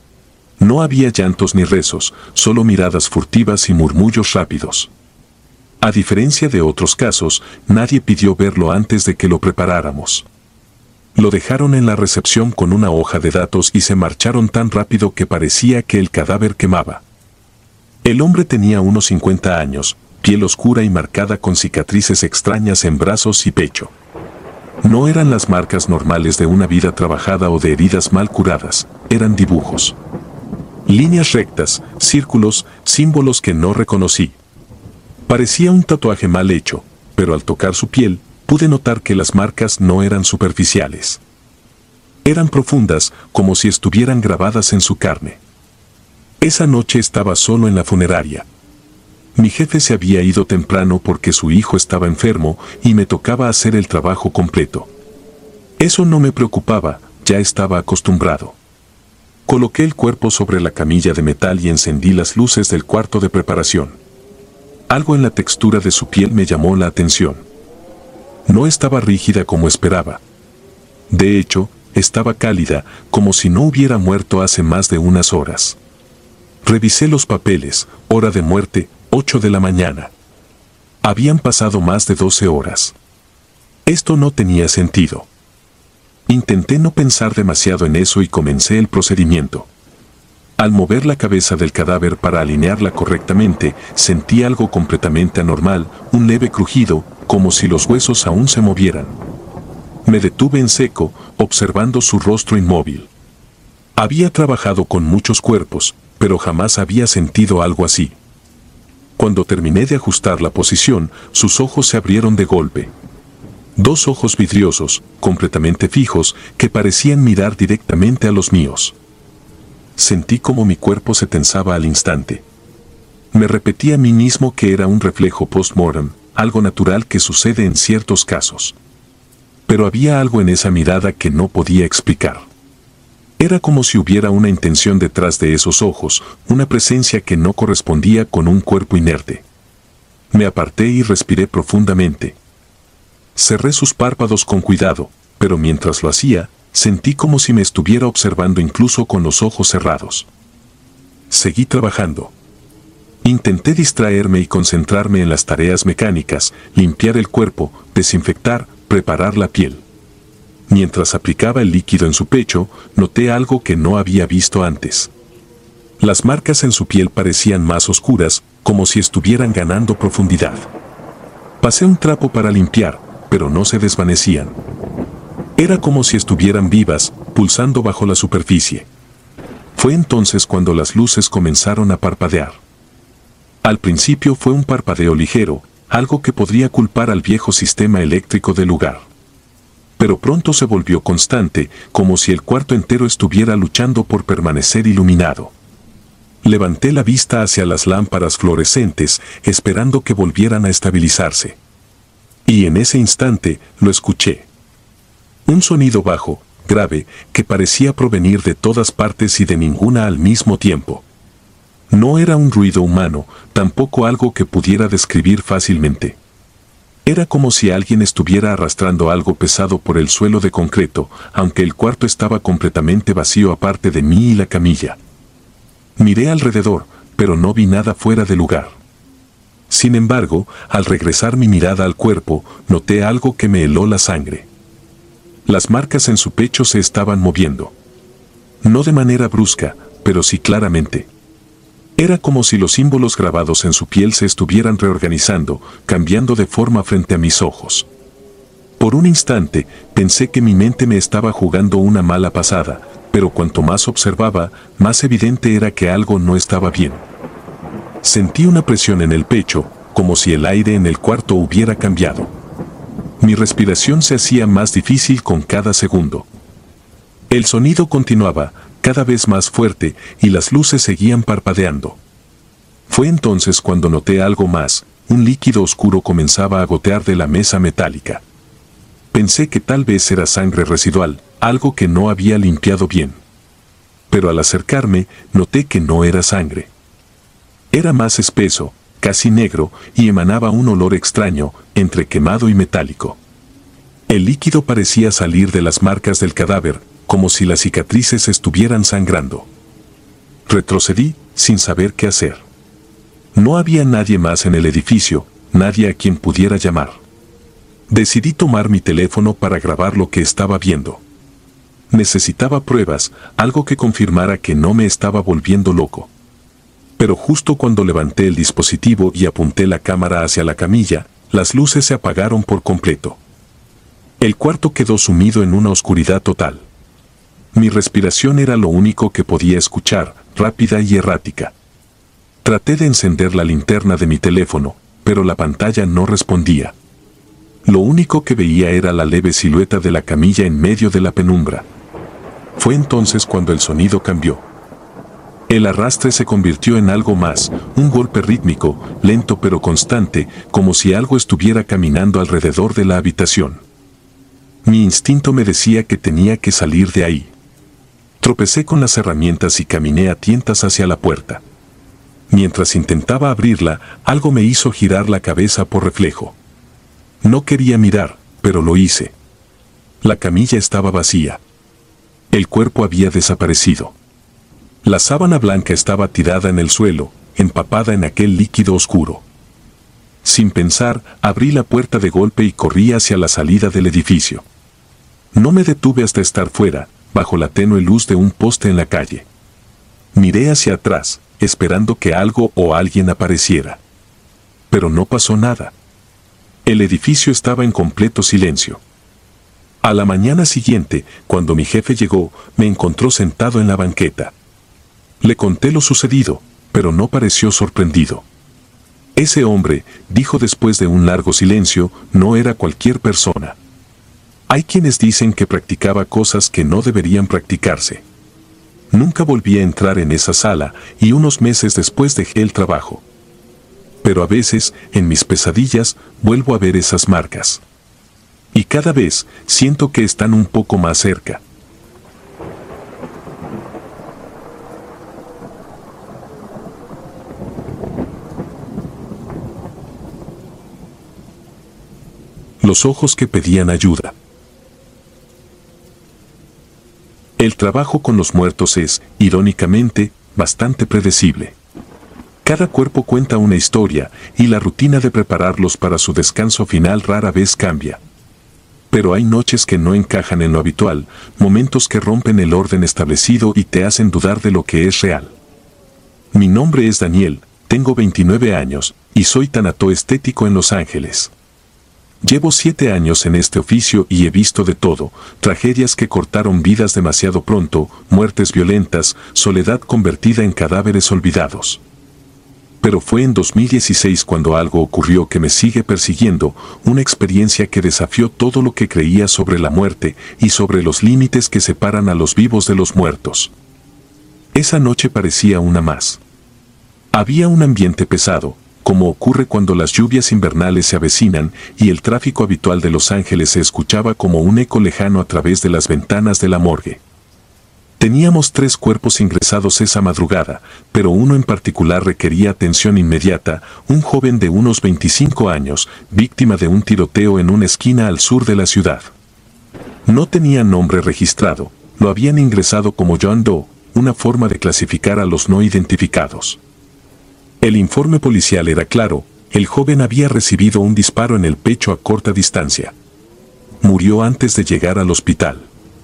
No había llantos ni rezos, solo miradas furtivas y murmullos rápidos. A diferencia de otros casos, nadie pidió verlo antes de que lo preparáramos. Lo dejaron en la recepción con una hoja de datos y se marcharon tan rápido que parecía que el cadáver quemaba. El hombre tenía unos cincuenta años, piel oscura y marcada con cicatrices extrañas en brazos y pecho. No eran las marcas normales de una vida trabajada o de heridas mal curadas, eran dibujos. Líneas rectas, círculos, símbolos que no reconocí. Parecía un tatuaje mal hecho, pero al tocar su piel, pude notar que las marcas no eran superficiales. Eran profundas, como si estuvieran grabadas en su carne. Esa noche estaba solo en la funeraria. Mi jefe se había ido temprano porque su hijo estaba enfermo y me tocaba hacer el trabajo completo. Eso no me preocupaba, ya estaba acostumbrado. Coloqué el cuerpo sobre la camilla de metal y encendí las luces del cuarto de preparación. Algo en la textura de su piel me llamó la atención. No estaba rígida como esperaba. De hecho, estaba cálida, como si no hubiera muerto hace más de unas horas. Revisé los papeles, hora de muerte, ocho de la mañana. Habían pasado más de doce horas. Esto no tenía sentido. Intenté no pensar demasiado en eso y comencé el procedimiento. Al mover la cabeza del cadáver para alinearla correctamente, sentí algo completamente anormal, un leve crujido, como si los huesos aún se movieran. Me detuve en seco, observando su rostro inmóvil. Había trabajado con muchos cuerpos, pero jamás había sentido algo así. Cuando terminé de ajustar la posición, sus ojos se abrieron de golpe. Dos ojos vidriosos, completamente fijos, que parecían mirar directamente a los míos. Sentí como mi cuerpo se tensaba al instante. Me repetí a mí mismo que era un reflejo post-mortem, algo natural que sucede en ciertos casos. Pero había algo en esa mirada que no podía explicar. Era como si hubiera una intención detrás de esos ojos, una presencia que no correspondía con un cuerpo inerte. Me aparté y respiré profundamente. Cerré sus párpados con cuidado, pero mientras lo hacía, sentí como si me estuviera observando incluso con los ojos cerrados. Seguí trabajando. Intenté distraerme y concentrarme en las tareas mecánicas, limpiar el cuerpo, desinfectar, preparar la piel. Mientras aplicaba el líquido en su pecho, noté algo que no había visto antes. Las marcas en su piel parecían más oscuras, como si estuvieran ganando profundidad. Pasé un trapo para limpiar, pero no se desvanecían. Era como si estuvieran vivas, pulsando bajo la superficie. Fue entonces cuando las luces comenzaron a parpadear. Al principio fue un parpadeo ligero, algo que podría culpar al viejo sistema eléctrico del lugar. Pero pronto se volvió constante, como si el cuarto entero estuviera luchando por permanecer iluminado. Levanté la vista hacia las lámparas fluorescentes, esperando que volvieran a estabilizarse. Y en ese instante, lo escuché. Un sonido bajo, grave, que parecía provenir de todas partes y de ninguna al mismo tiempo. No era un ruido humano, tampoco algo que pudiera describir fácilmente. Era como si alguien estuviera arrastrando algo pesado por el suelo de concreto, aunque el cuarto estaba completamente vacío aparte de mí y la camilla. Miré alrededor, pero no vi nada fuera de lugar. Sin embargo, al regresar mi mirada al cuerpo, noté algo que me heló la sangre. Las marcas en su pecho se estaban moviendo. No de manera brusca, pero sí claramente. Era como si los símbolos grabados en su piel se estuvieran reorganizando, cambiando de forma frente a mis ojos. Por un instante, pensé que mi mente me estaba jugando una mala pasada, pero cuanto más observaba, más evidente era que algo no estaba bien. Sentí una presión en el pecho, como si el aire en el cuarto hubiera cambiado. Mi respiración se hacía más difícil con cada segundo. El sonido continuaba, cada vez más fuerte, y las luces seguían parpadeando. Fue entonces cuando noté algo más, un líquido oscuro comenzaba a gotear de la mesa metálica. Pensé que tal vez era sangre residual, algo que no había limpiado bien. Pero al acercarme, noté que no era sangre. Era más espeso, casi negro, y emanaba un olor extraño, entre quemado y metálico. El líquido parecía salir de las marcas del cadáver, como si las cicatrices estuvieran sangrando. Retrocedí, sin saber qué hacer. No había nadie más en el edificio, nadie a quien pudiera llamar. Decidí tomar mi teléfono para grabar lo que estaba viendo. Necesitaba pruebas, algo que confirmara que no me estaba volviendo loco. Pero justo cuando levanté el dispositivo y apunté la cámara hacia la camilla, las luces se apagaron por completo. El cuarto quedó sumido en una oscuridad total. Mi respiración era lo único que podía escuchar, rápida y errática. Traté de encender la linterna de mi teléfono, pero la pantalla no respondía. Lo único que veía era la leve silueta de la camilla en medio de la penumbra. Fue entonces cuando el sonido cambió. El arrastre se convirtió en algo más, un golpe rítmico, lento pero constante, como si algo estuviera caminando alrededor de la habitación. Mi instinto me decía que tenía que salir de ahí. Tropecé con las herramientas y caminé a tientas hacia la puerta. Mientras intentaba abrirla, algo me hizo girar la cabeza por reflejo. No quería mirar, pero lo hice. La camilla estaba vacía. El cuerpo había desaparecido. La sábana blanca estaba tirada en el suelo, empapada en aquel líquido oscuro. Sin pensar, abrí la puerta de golpe y corrí hacia la salida del edificio. No me detuve hasta estar fuera, bajo la tenue luz de un poste en la calle. Miré hacia atrás, esperando que algo o alguien apareciera. Pero no pasó nada. El edificio estaba en completo silencio. A la mañana siguiente, cuando mi jefe llegó, me encontró sentado en la banqueta. Le conté lo sucedido, pero no pareció sorprendido. Ese hombre, dijo después de un largo silencio, no era cualquier persona. Hay quienes dicen que practicaba cosas que no deberían practicarse. Nunca volví a entrar en esa sala y unos meses después dejé el trabajo. Pero a veces, en mis pesadillas, vuelvo a ver esas marcas. Y cada vez siento que están un poco más cerca. Los ojos que pedían ayuda. El trabajo con los muertos es, irónicamente, bastante predecible. Cada cuerpo cuenta una historia y la rutina de prepararlos para su descanso final rara vez cambia. Pero hay noches que no encajan en lo habitual, momentos que rompen el orden establecido y te hacen dudar de lo que es real. Mi nombre es Daniel, tengo veintinueve años y soy tanatoestético en Los Ángeles. Llevo siete años en este oficio y he visto de todo, tragedias que cortaron vidas demasiado pronto, muertes violentas, soledad convertida en cadáveres olvidados. Pero fue en dos mil dieciséis cuando algo ocurrió que me sigue persiguiendo, una experiencia que desafió todo lo que creía sobre la muerte y sobre los límites que separan a los vivos de los muertos. Esa noche parecía una más. Había un ambiente pesado, como ocurre cuando las lluvias invernales se avecinan y el tráfico habitual de Los Ángeles se escuchaba como un eco lejano a través de las ventanas de la morgue. Teníamos tres cuerpos ingresados esa madrugada, pero uno en particular requería atención inmediata, un joven de unos veinticinco años, víctima de un tiroteo en una esquina al sur de la ciudad. No tenía nombre registrado, lo habían ingresado como John Doe, una forma de clasificar a los no identificados. El informe policial era claro, el joven había recibido un disparo en el pecho a corta distancia. Murió antes de llegar al hospital.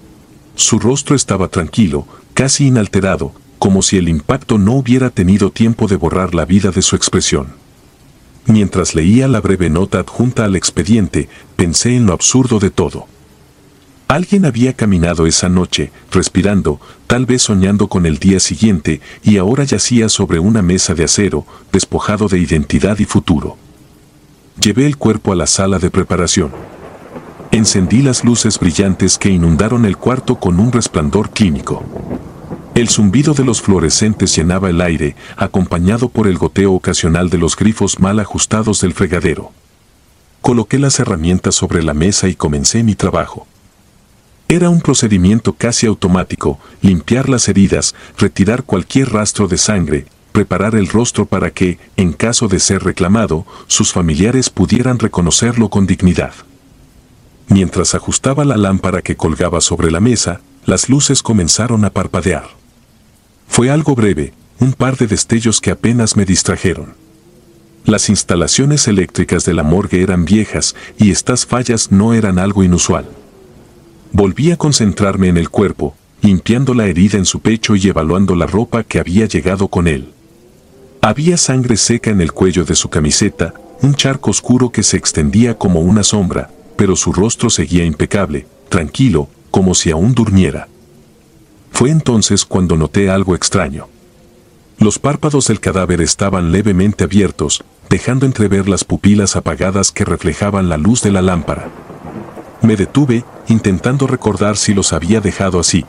Su rostro estaba tranquilo, casi inalterado, como si el impacto no hubiera tenido tiempo de borrar la vida de su expresión. Mientras leía la breve nota adjunta al expediente, pensé en lo absurdo de todo. Alguien había caminado esa noche, respirando, tal vez soñando con el día siguiente, y ahora yacía sobre una mesa de acero, despojado de identidad y futuro. Llevé el cuerpo a la sala de preparación. Encendí las luces brillantes que inundaron el cuarto con un resplandor clínico. El zumbido de los fluorescentes llenaba el aire, acompañado por el goteo ocasional de los grifos mal ajustados del fregadero. Coloqué las herramientas sobre la mesa y comencé mi trabajo. Era un procedimiento casi automático, limpiar las heridas, retirar cualquier rastro de sangre, preparar el rostro para que, en caso de ser reclamado, sus familiares pudieran reconocerlo con dignidad. Mientras ajustaba la lámpara que colgaba sobre la mesa, las luces comenzaron a parpadear. Fue algo breve, un par de destellos que apenas me distrajeron. Las instalaciones eléctricas de la morgue eran viejas y estas fallas no eran algo inusual. Volví a concentrarme en el cuerpo, limpiando la herida en su pecho y evaluando la ropa que había llegado con él. Había sangre seca en el cuello de su camiseta, un charco oscuro que se extendía como una sombra, pero su rostro seguía impecable, tranquilo, como si aún durmiera. Fue entonces cuando noté algo extraño. Los párpados del cadáver estaban levemente abiertos, dejando entrever las pupilas apagadas que reflejaban la luz de la lámpara. Me detuve, intentando recordar si los había dejado así.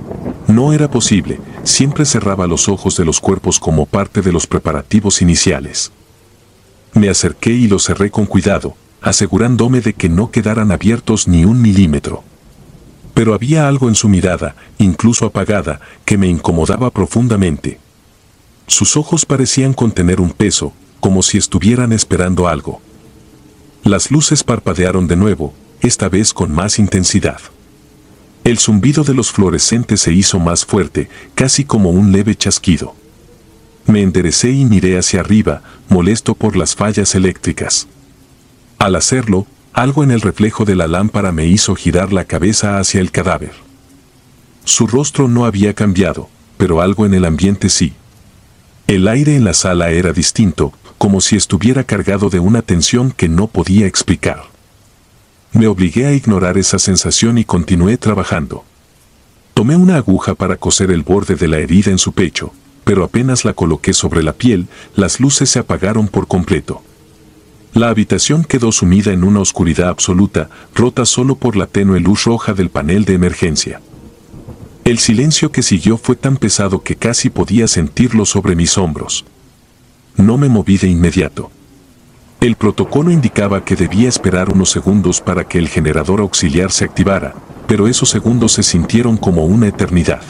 No era posible, siempre cerraba los ojos de los cuerpos como parte de los preparativos iniciales. Me acerqué y los cerré con cuidado, asegurándome de que no quedaran abiertos ni un milímetro. Pero había algo en su mirada, incluso apagada, que me incomodaba profundamente. Sus ojos parecían contener un peso, como si estuvieran esperando algo. Las luces parpadearon de nuevo, esta vez con más intensidad. El zumbido de los fluorescentes se hizo más fuerte, casi como un leve chasquido. Me enderecé y miré hacia arriba, molesto por las fallas eléctricas. Al hacerlo, algo en el reflejo de la lámpara me hizo girar la cabeza hacia el cadáver. Su rostro no había cambiado, pero algo en el ambiente sí. El aire en la sala era distinto, como si estuviera cargado de una tensión que no podía explicar. Me obligué a ignorar esa sensación y continué trabajando. Tomé una aguja para coser el borde de la herida en su pecho, pero apenas la coloqué sobre la piel, las luces se apagaron por completo. La habitación quedó sumida en una oscuridad absoluta, rota solo por la tenue luz roja del panel de emergencia. El silencio que siguió fue tan pesado que casi podía sentirlo sobre mis hombros. No me moví de inmediato. El protocolo indicaba que debía esperar unos segundos para que el generador auxiliar se activara, pero esos segundos se sintieron como una eternidad.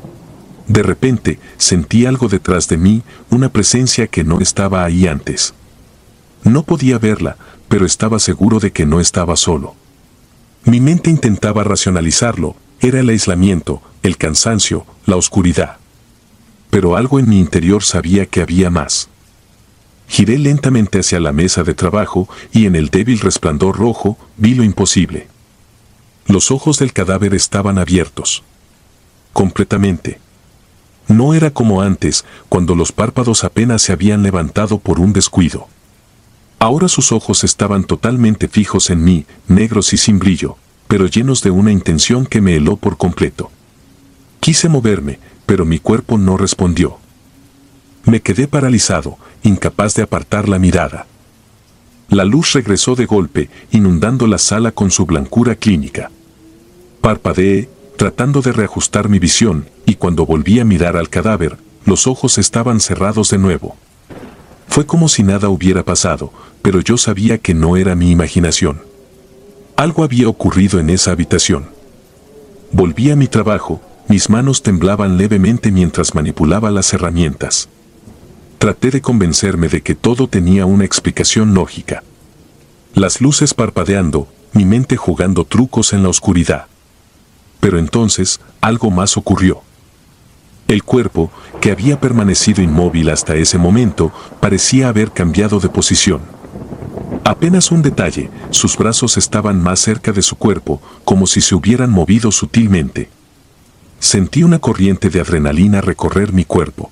De repente, sentí algo detrás de mí, una presencia que no estaba ahí antes. No podía verla, pero estaba seguro de que no estaba solo. Mi mente intentaba racionalizarlo, era el aislamiento, el cansancio, la oscuridad. Pero algo en mi interior sabía que había más. Giré lentamente hacia la mesa de trabajo y en el débil resplandor rojo vi lo imposible. Los ojos del cadáver estaban abiertos. Completamente. No era como antes, cuando los párpados apenas se habían levantado por un descuido. Ahora sus ojos estaban totalmente fijos en mí, negros y sin brillo, pero llenos de una intención que me heló por completo. Quise moverme, pero mi cuerpo no respondió. Me quedé paralizado, incapaz de apartar la mirada. La luz regresó de golpe, inundando la sala con su blancura clínica. Parpadeé, tratando de reajustar mi visión, y cuando volví a mirar al cadáver, los ojos estaban cerrados de nuevo. Fue como si nada hubiera pasado, pero yo sabía que no era mi imaginación. Algo había ocurrido en esa habitación. Volví a mi trabajo, mis manos temblaban levemente mientras manipulaba las herramientas. Traté de convencerme de que todo tenía una explicación lógica. Las luces parpadeando, mi mente jugando trucos en la oscuridad. Pero entonces, algo más ocurrió. El cuerpo, que había permanecido inmóvil hasta ese momento, parecía haber cambiado de posición. Apenas un detalle, sus brazos estaban más cerca de su cuerpo, como si se hubieran movido sutilmente. Sentí una corriente de adrenalina recorrer mi cuerpo.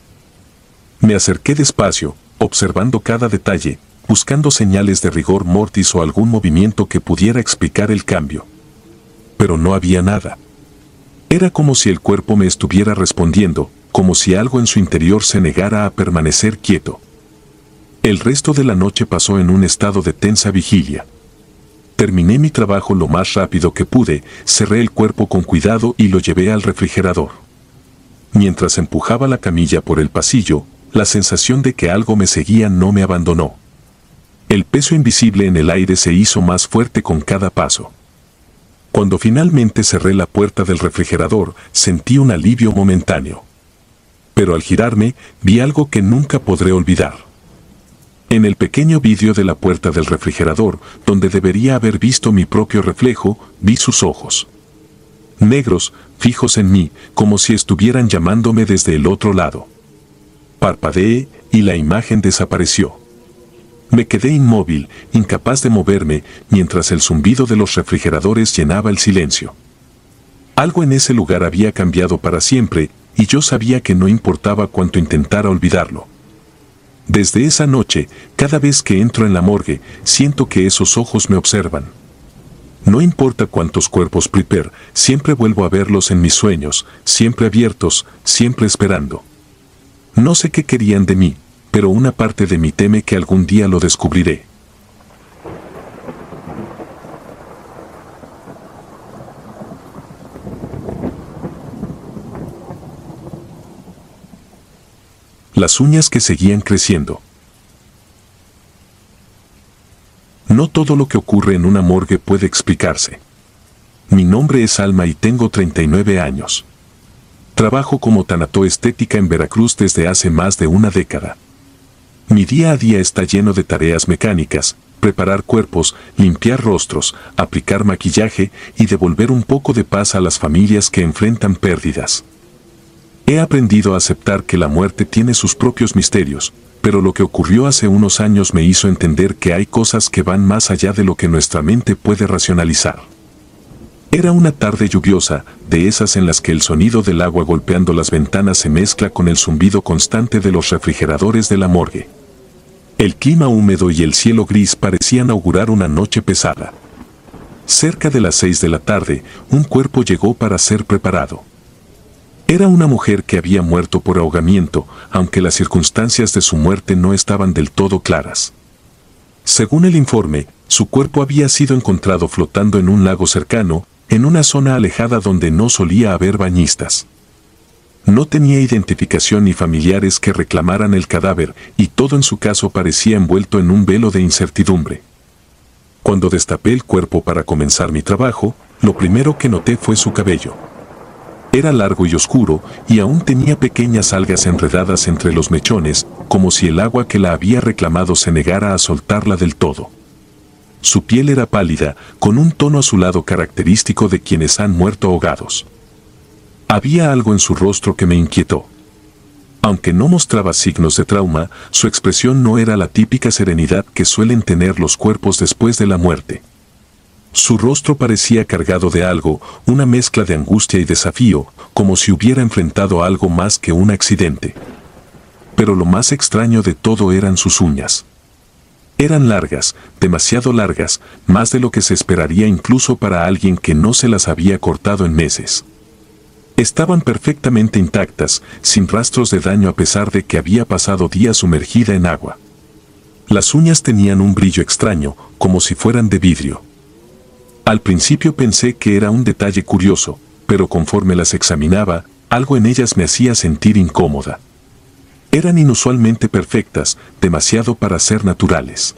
Me acerqué despacio, observando cada detalle, buscando señales de rigor mortis o algún movimiento que pudiera explicar el cambio. Pero no había nada. Era como si el cuerpo me estuviera respondiendo, como si algo en su interior se negara a permanecer quieto. El resto de la noche pasó en un estado de tensa vigilia. Terminé mi trabajo lo más rápido que pude, cerré el cuerpo con cuidado y lo llevé al refrigerador. Mientras empujaba la camilla por el pasillo, la sensación de que algo me seguía no me abandonó. El peso invisible en el aire se hizo más fuerte con cada paso. Cuando finalmente cerré la puerta del refrigerador, sentí un alivio momentáneo. Pero al girarme, vi algo que nunca podré olvidar. En el pequeño vidrio de la puerta del refrigerador, donde debería haber visto mi propio reflejo, vi sus ojos. Negros, fijos en mí, como si estuvieran llamándome desde el otro lado. Parpadeé, y la imagen desapareció. Me quedé inmóvil, incapaz de moverme, mientras el zumbido de los refrigeradores llenaba el silencio. Algo en ese lugar había cambiado para siempre, y yo sabía que no importaba cuánto intentara olvidarlo. Desde esa noche, cada vez que entro en la morgue, siento que esos ojos me observan. No importa cuántos cuerpos prepare, siempre vuelvo a verlos en mis sueños, siempre abiertos, siempre esperando. No sé qué querían de mí, pero una parte de mí teme que algún día lo descubriré. Las uñas que seguían creciendo. No todo lo que ocurre en una morgue puede explicarse. Mi nombre es Alma y tengo treinta y nueve años. Trabajo como tanatoestética en Veracruz desde hace más de una década. Mi día a día está lleno de tareas mecánicas, preparar cuerpos, limpiar rostros, aplicar maquillaje y devolver un poco de paz a las familias que enfrentan pérdidas. He aprendido a aceptar que la muerte tiene sus propios misterios, pero lo que ocurrió hace unos años me hizo entender que hay cosas que van más allá de lo que nuestra mente puede racionalizar. Era una tarde lluviosa, de esas en las que el sonido del agua golpeando las ventanas se mezcla con el zumbido constante de los refrigeradores de la morgue. El clima húmedo y el cielo gris parecían augurar una noche pesada. Cerca de las seis de la tarde, un cuerpo llegó para ser preparado. Era una mujer que había muerto por ahogamiento, aunque las circunstancias de su muerte no estaban del todo claras. Según el informe, su cuerpo había sido encontrado flotando en un lago cercano, en una zona alejada donde no solía haber bañistas. No tenía identificación ni familiares que reclamaran el cadáver, y todo en su caso parecía envuelto en un velo de incertidumbre. Cuando destapé el cuerpo para comenzar mi trabajo, lo primero que noté fue su cabello. Era largo y oscuro, y aún tenía pequeñas algas enredadas entre los mechones, como si el agua que la había reclamado se negara a soltarla del todo. Su piel era pálida, con un tono azulado característico de quienes han muerto ahogados. Había algo en su rostro que me inquietó. Aunque no mostraba signos de trauma, su expresión no era la típica serenidad que suelen tener los cuerpos después de la muerte. Su rostro parecía cargado de algo, una mezcla de angustia y desafío, como si hubiera enfrentado algo más que un accidente. Pero lo más extraño de todo eran sus uñas. Eran largas, demasiado largas, más de lo que se esperaría incluso para alguien que no se las había cortado en meses. Estaban perfectamente intactas, sin rastros de daño a pesar de que había pasado días sumergida en agua. Las uñas tenían un brillo extraño, como si fueran de vidrio. Al principio pensé que era un detalle curioso, pero conforme las examinaba, algo en ellas me hacía sentir incómoda. Eran inusualmente perfectas, demasiado para ser naturales.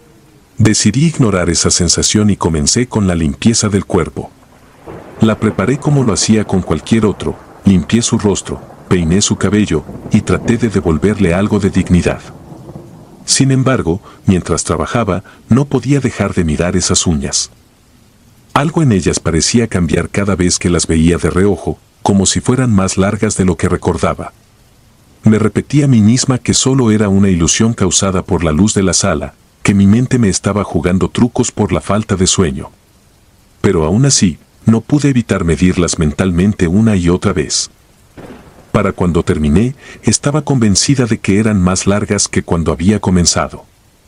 Decidí ignorar esa sensación y comencé con la limpieza del cuerpo. La preparé como lo hacía con cualquier otro, limpié su rostro, peiné su cabello y traté de devolverle algo de dignidad. Sin embargo, mientras trabajaba, no podía dejar de mirar esas uñas. Algo en ellas parecía cambiar cada vez que las veía de reojo, como si fueran más largas de lo que recordaba. Me repetí a mí misma que solo era una ilusión causada por la luz de la sala, que mi mente me estaba jugando trucos por la falta de sueño. Pero aún así, no pude evitar medirlas mentalmente una y otra vez. Para cuando terminé, estaba convencida de que eran más largas que cuando había comenzado.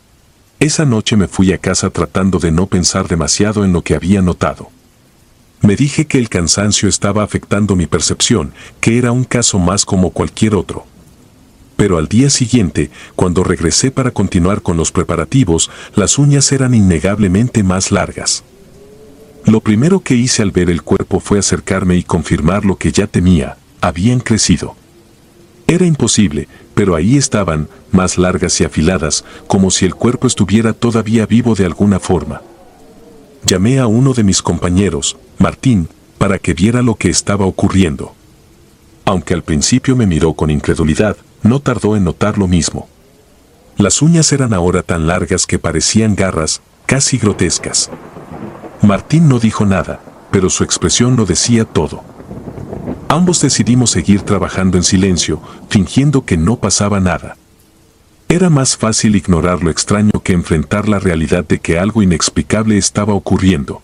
Esa noche me fui a casa tratando de no pensar demasiado en lo que había notado. Me dije que el cansancio estaba afectando mi percepción, que era un caso más como cualquier otro. Pero al día siguiente, cuando regresé para continuar con los preparativos, las uñas eran innegablemente más largas. Lo primero que hice al ver el cuerpo fue acercarme y confirmar lo que ya temía: habían crecido. Era imposible, pero ahí estaban, más largas y afiladas, como si el cuerpo estuviera todavía vivo de alguna forma. Llamé a uno de mis compañeros, Martín, para que viera lo que estaba ocurriendo. Aunque al principio me miró con incredulidad, no tardó en notar lo mismo. Las uñas eran ahora tan largas que parecían garras, casi grotescas. Martín no dijo nada, pero su expresión lo decía todo. Ambos decidimos seguir trabajando en silencio, fingiendo que no pasaba nada. Era más fácil ignorar lo extraño que enfrentar la realidad de que algo inexplicable estaba ocurriendo.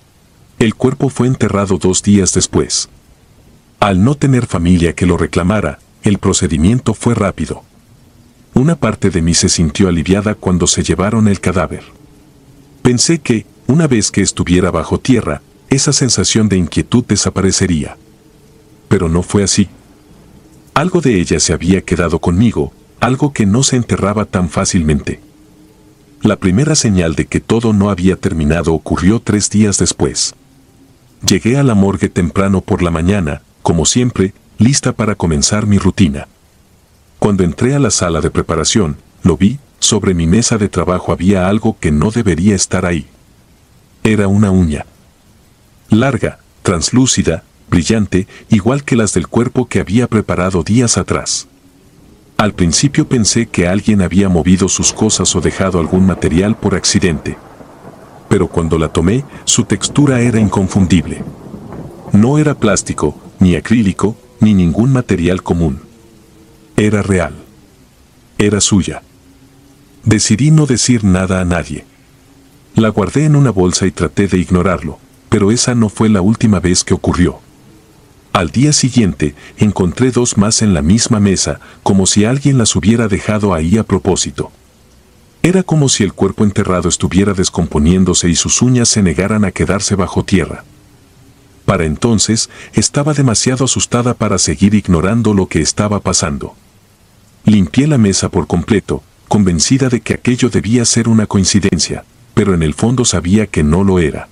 El cuerpo fue enterrado dos días después. Al no tener familia que lo reclamara, el procedimiento fue rápido. Una parte de mí se sintió aliviada cuando se llevaron el cadáver. Pensé que, una vez que estuviera bajo tierra, esa sensación de inquietud desaparecería. Pero no fue así. Algo de ella se había quedado conmigo, algo que no se enterraba tan fácilmente. La primera señal de que todo no había terminado ocurrió tres días después. Llegué a la morgue temprano por la mañana, como siempre, lista para comenzar mi rutina. Cuando entré a la sala de preparación, lo vi, sobre mi mesa de trabajo había algo que no debería estar ahí. Era una uña. Larga, translúcida, brillante, igual que las del cuerpo que había preparado días atrás. Al principio pensé que alguien había movido sus cosas o dejado algún material por accidente. Pero cuando la tomé, su textura era inconfundible. No era plástico, ni acrílico, ni ningún material común. Era real. Era suya. Decidí no decir nada a nadie. La guardé en una bolsa y traté de ignorarlo, pero esa no fue la última vez que ocurrió. Al día siguiente, encontré dos más en la misma mesa, como si alguien las hubiera dejado ahí a propósito. Era como si el cuerpo enterrado estuviera descomponiéndose y sus uñas se negaran a quedarse bajo tierra. Para entonces, estaba demasiado asustada para seguir ignorando lo que estaba pasando. Limpié la mesa por completo, convencida de que aquello debía ser una coincidencia, pero en el fondo sabía que no lo era.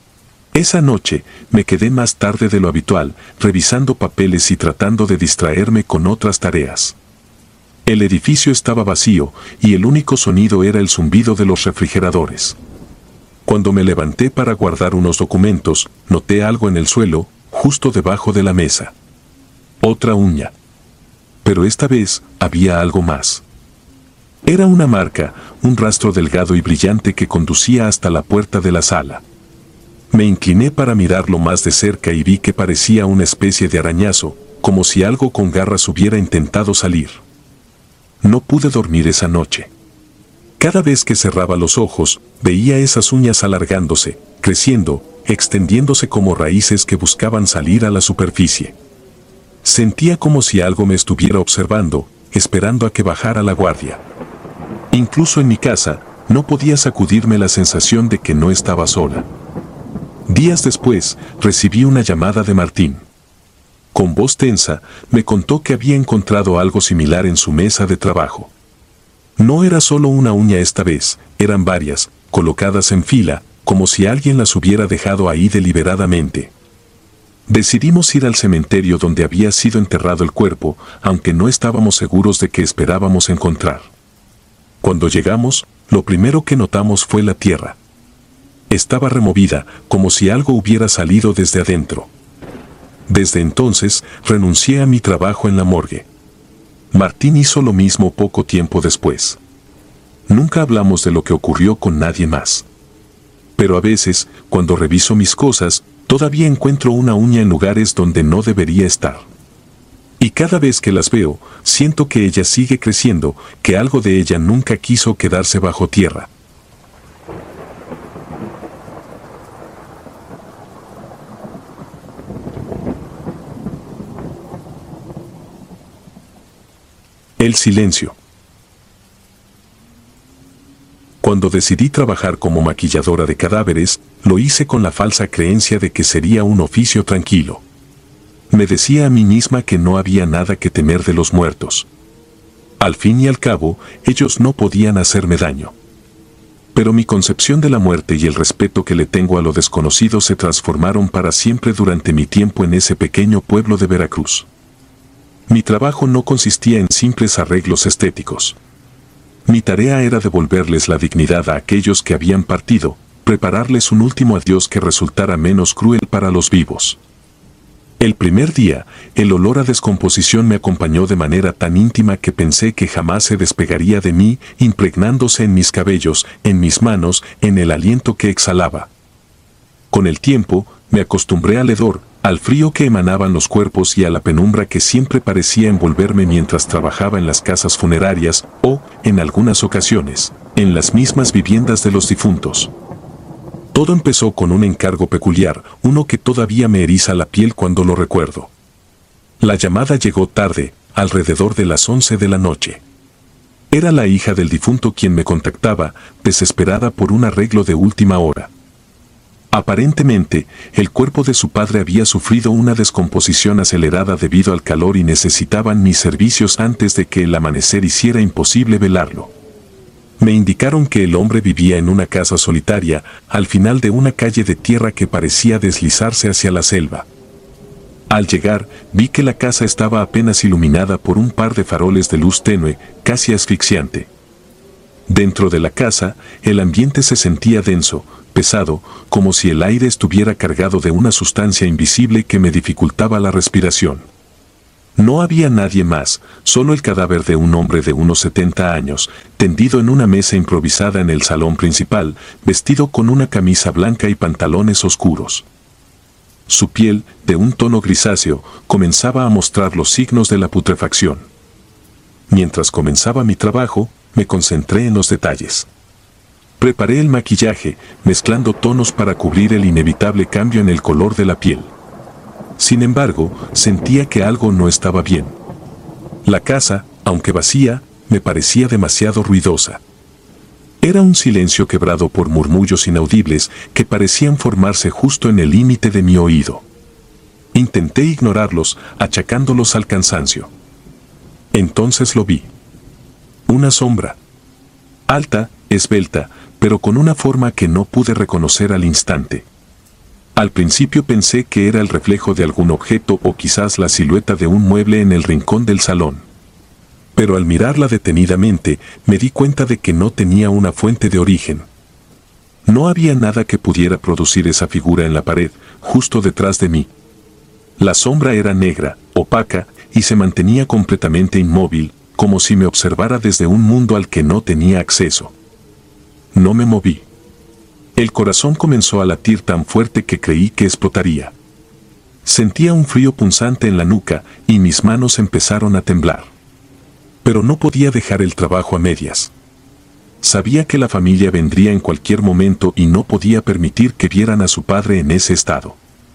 Esa noche, me quedé más tarde de lo habitual, revisando papeles y tratando de distraerme con otras tareas. El edificio estaba vacío, y el único sonido era el zumbido de los refrigeradores. Cuando me levanté para guardar unos documentos, noté algo en el suelo, justo debajo de la mesa. Otra uña. Pero esta vez, había algo más. Era una marca, un rastro delgado y brillante que conducía hasta la puerta de la sala. Me incliné para mirarlo más de cerca y vi que parecía una especie de arañazo, como si algo con garras hubiera intentado salir. No pude dormir esa noche. Cada vez que cerraba los ojos, veía esas uñas alargándose, creciendo, extendiéndose como raíces que buscaban salir a la superficie. Sentía como si algo me estuviera observando, esperando a que bajara la guardia. Incluso en mi casa, no podía sacudirme la sensación de que no estaba sola. Días después, recibí una llamada de Martín. Con voz tensa, me contó que había encontrado algo similar en su mesa de trabajo. No era solo una uña esta vez, eran varias, colocadas en fila, como si alguien las hubiera dejado ahí deliberadamente. Decidimos ir al cementerio donde había sido enterrado el cuerpo, aunque no estábamos seguros de qué esperábamos encontrar. Cuando llegamos, lo primero que notamos fue la tierra. Estaba removida, como si algo hubiera salido desde adentro. Desde entonces, renuncié a mi trabajo en la morgue. Martín hizo lo mismo poco tiempo después. Nunca hablamos de lo que ocurrió con nadie más. Pero a veces, cuando reviso mis cosas, todavía encuentro una uña en lugares donde no debería estar. Y cada vez que las veo, siento que ella sigue creciendo, que algo de ella nunca quiso quedarse bajo tierra. El silencio. Cuando decidí trabajar como maquilladora de cadáveres, lo hice con la falsa creencia de que sería un oficio tranquilo. Me decía a mí misma que no había nada que temer de los muertos. Al fin y al cabo, ellos no podían hacerme daño. Pero mi concepción de la muerte y el respeto que le tengo a lo desconocido se transformaron para siempre durante mi tiempo en ese pequeño pueblo de Veracruz. Mi trabajo no consistía en simples arreglos estéticos. Mi tarea era devolverles la dignidad a aquellos que habían partido, prepararles un último adiós que resultara menos cruel para los vivos. El primer día, el olor a descomposición me acompañó de manera tan íntima que pensé que jamás se despegaría de mí, impregnándose en mis cabellos, en mis manos, en el aliento que exhalaba. Con el tiempo, me acostumbré al hedor, al frío que emanaban los cuerpos y a la penumbra que siempre parecía envolverme mientras trabajaba en las casas funerarias o, en algunas ocasiones, en las mismas viviendas de los difuntos. Todo empezó con un encargo peculiar, uno que todavía me eriza la piel cuando lo recuerdo. La llamada llegó tarde, alrededor de las once de la noche. Era la hija del difunto quien me contactaba, desesperada por un arreglo de última hora. Aparentemente, el cuerpo de su padre había sufrido una descomposición acelerada debido al calor y necesitaban mis servicios antes de que el amanecer hiciera imposible velarlo. Me indicaron que el hombre vivía en una casa solitaria, al final de una calle de tierra que parecía deslizarse hacia la selva. Al llegar, vi que la casa estaba apenas iluminada por un par de faroles de luz tenue, casi asfixiante. Dentro de la casa, el ambiente se sentía denso, pesado, como si el aire estuviera cargado de una sustancia invisible que me dificultaba la respiración. No había nadie más, solo el cadáver de un hombre de unos setenta años, tendido en una mesa improvisada en el salón principal, vestido con una camisa blanca y pantalones oscuros. su piel, de un tono grisáceo, comenzaba a mostrar los signos de la putrefacción. Mientras comenzaba mi trabajo, me concentré en los detalles. Preparé el maquillaje, mezclando tonos para cubrir el inevitable cambio en el color de la piel. Sin embargo, sentía que algo no estaba bien. La casa, aunque vacía, me parecía demasiado ruidosa. Era un silencio quebrado por murmullos inaudibles que parecían formarse justo en el límite de mi oído. Intenté ignorarlos, achacándolos al cansancio. Entonces lo vi. Una sombra. Alta, esbelta, pero con una forma que no pude reconocer al instante. Al principio pensé que era el reflejo de algún objeto o quizás la silueta de un mueble en el rincón del salón. Pero al mirarla detenidamente, me di cuenta de que no tenía una fuente de origen. No había nada que pudiera producir esa figura en la pared, justo detrás de mí. La sombra era negra, opaca, y se mantenía completamente inmóvil, como si me observara desde un mundo al que no tenía acceso. No me moví. El corazón comenzó a latir tan fuerte que creí que explotaría. Sentía un frío punzante en la nuca y mis manos empezaron a temblar. Pero no podía dejar el trabajo a medias. Sabía que la familia vendría en cualquier momento y no podía permitir que vieran a su padre en ese estado.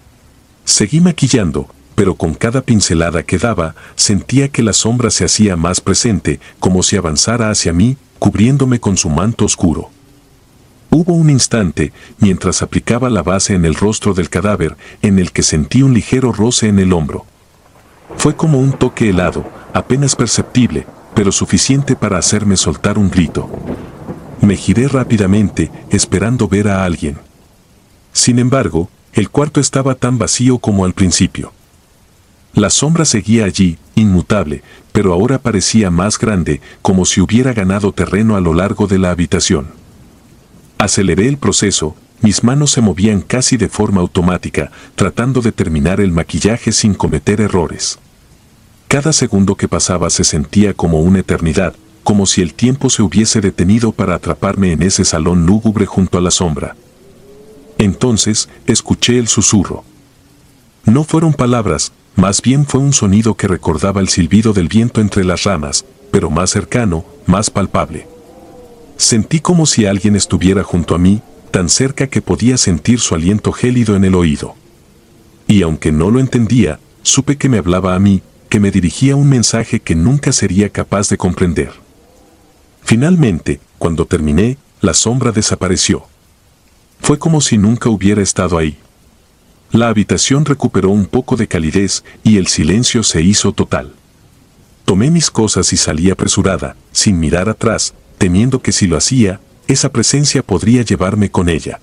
Seguí maquillando, pero con cada pincelada que daba, sentía que la sombra se hacía más presente, como si avanzara hacia mí, cubriéndome con su manto oscuro. Hubo un instante, mientras aplicaba la base en el rostro del cadáver, en el que sentí un ligero roce en el hombro. Fue como un toque helado, apenas perceptible, pero suficiente para hacerme soltar un grito. Me giré rápidamente, esperando ver a alguien. Sin embargo, el cuarto estaba tan vacío como al principio. La sombra seguía allí, inmutable, pero ahora parecía más grande, como si hubiera ganado terreno a lo largo de la habitación. Aceleré el proceso, mis manos se movían casi de forma automática, tratando de terminar el maquillaje sin cometer errores. Cada segundo que pasaba se sentía como una eternidad, como si el tiempo se hubiese detenido para atraparme en ese salón lúgubre junto a la sombra. Entonces, escuché el susurro. No fueron palabras, más bien fue un sonido que recordaba el silbido del viento entre las ramas, pero más cercano, más palpable. Sentí como si alguien estuviera junto a mí, tan cerca que podía sentir su aliento gélido en el oído. Y aunque no lo entendía, supe que me hablaba a mí, que me dirigía un mensaje que nunca sería capaz de comprender. Finalmente, cuando terminé, la sombra desapareció. Fue como si nunca hubiera estado ahí. La habitación recuperó un poco de calidez y el silencio se hizo total. Tomé mis cosas y salí apresurada, sin mirar atrás, temiendo que si lo hacía, esa presencia podría llevarme con ella.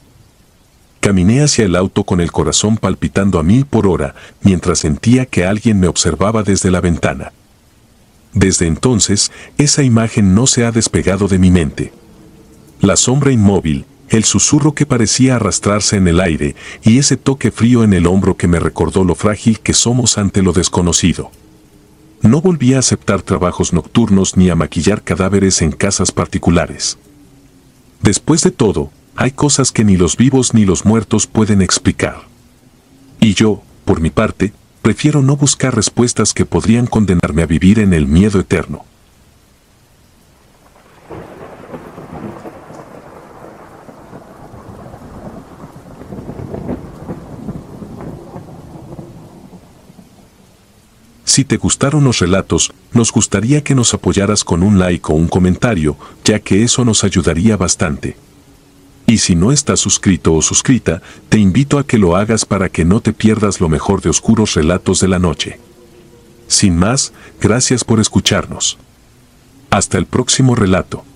Caminé hacia el auto con el corazón palpitando a mil por hora, mientras sentía que alguien me observaba desde la ventana. Desde entonces, esa imagen no se ha despegado de mi mente. La sombra inmóvil, el susurro que parecía arrastrarse en el aire, y ese toque frío en el hombro que me recordó lo frágil que somos ante lo desconocido. No volví a aceptar trabajos nocturnos ni a maquillar cadáveres en casas particulares. Después de todo, hay cosas que ni los vivos ni los muertos pueden explicar. Y yo, por mi parte, prefiero no buscar respuestas que podrían condenarme a vivir en el miedo eterno. Si te gustaron los relatos, nos gustaría que nos apoyaras con un like o un comentario, ya que eso nos ayudaría bastante. Y si no estás suscrito o suscrita, te invito a que lo hagas para que no te pierdas lo mejor de Oscuros Relatos de la Noche. Sin más, gracias por escucharnos. Hasta el próximo relato.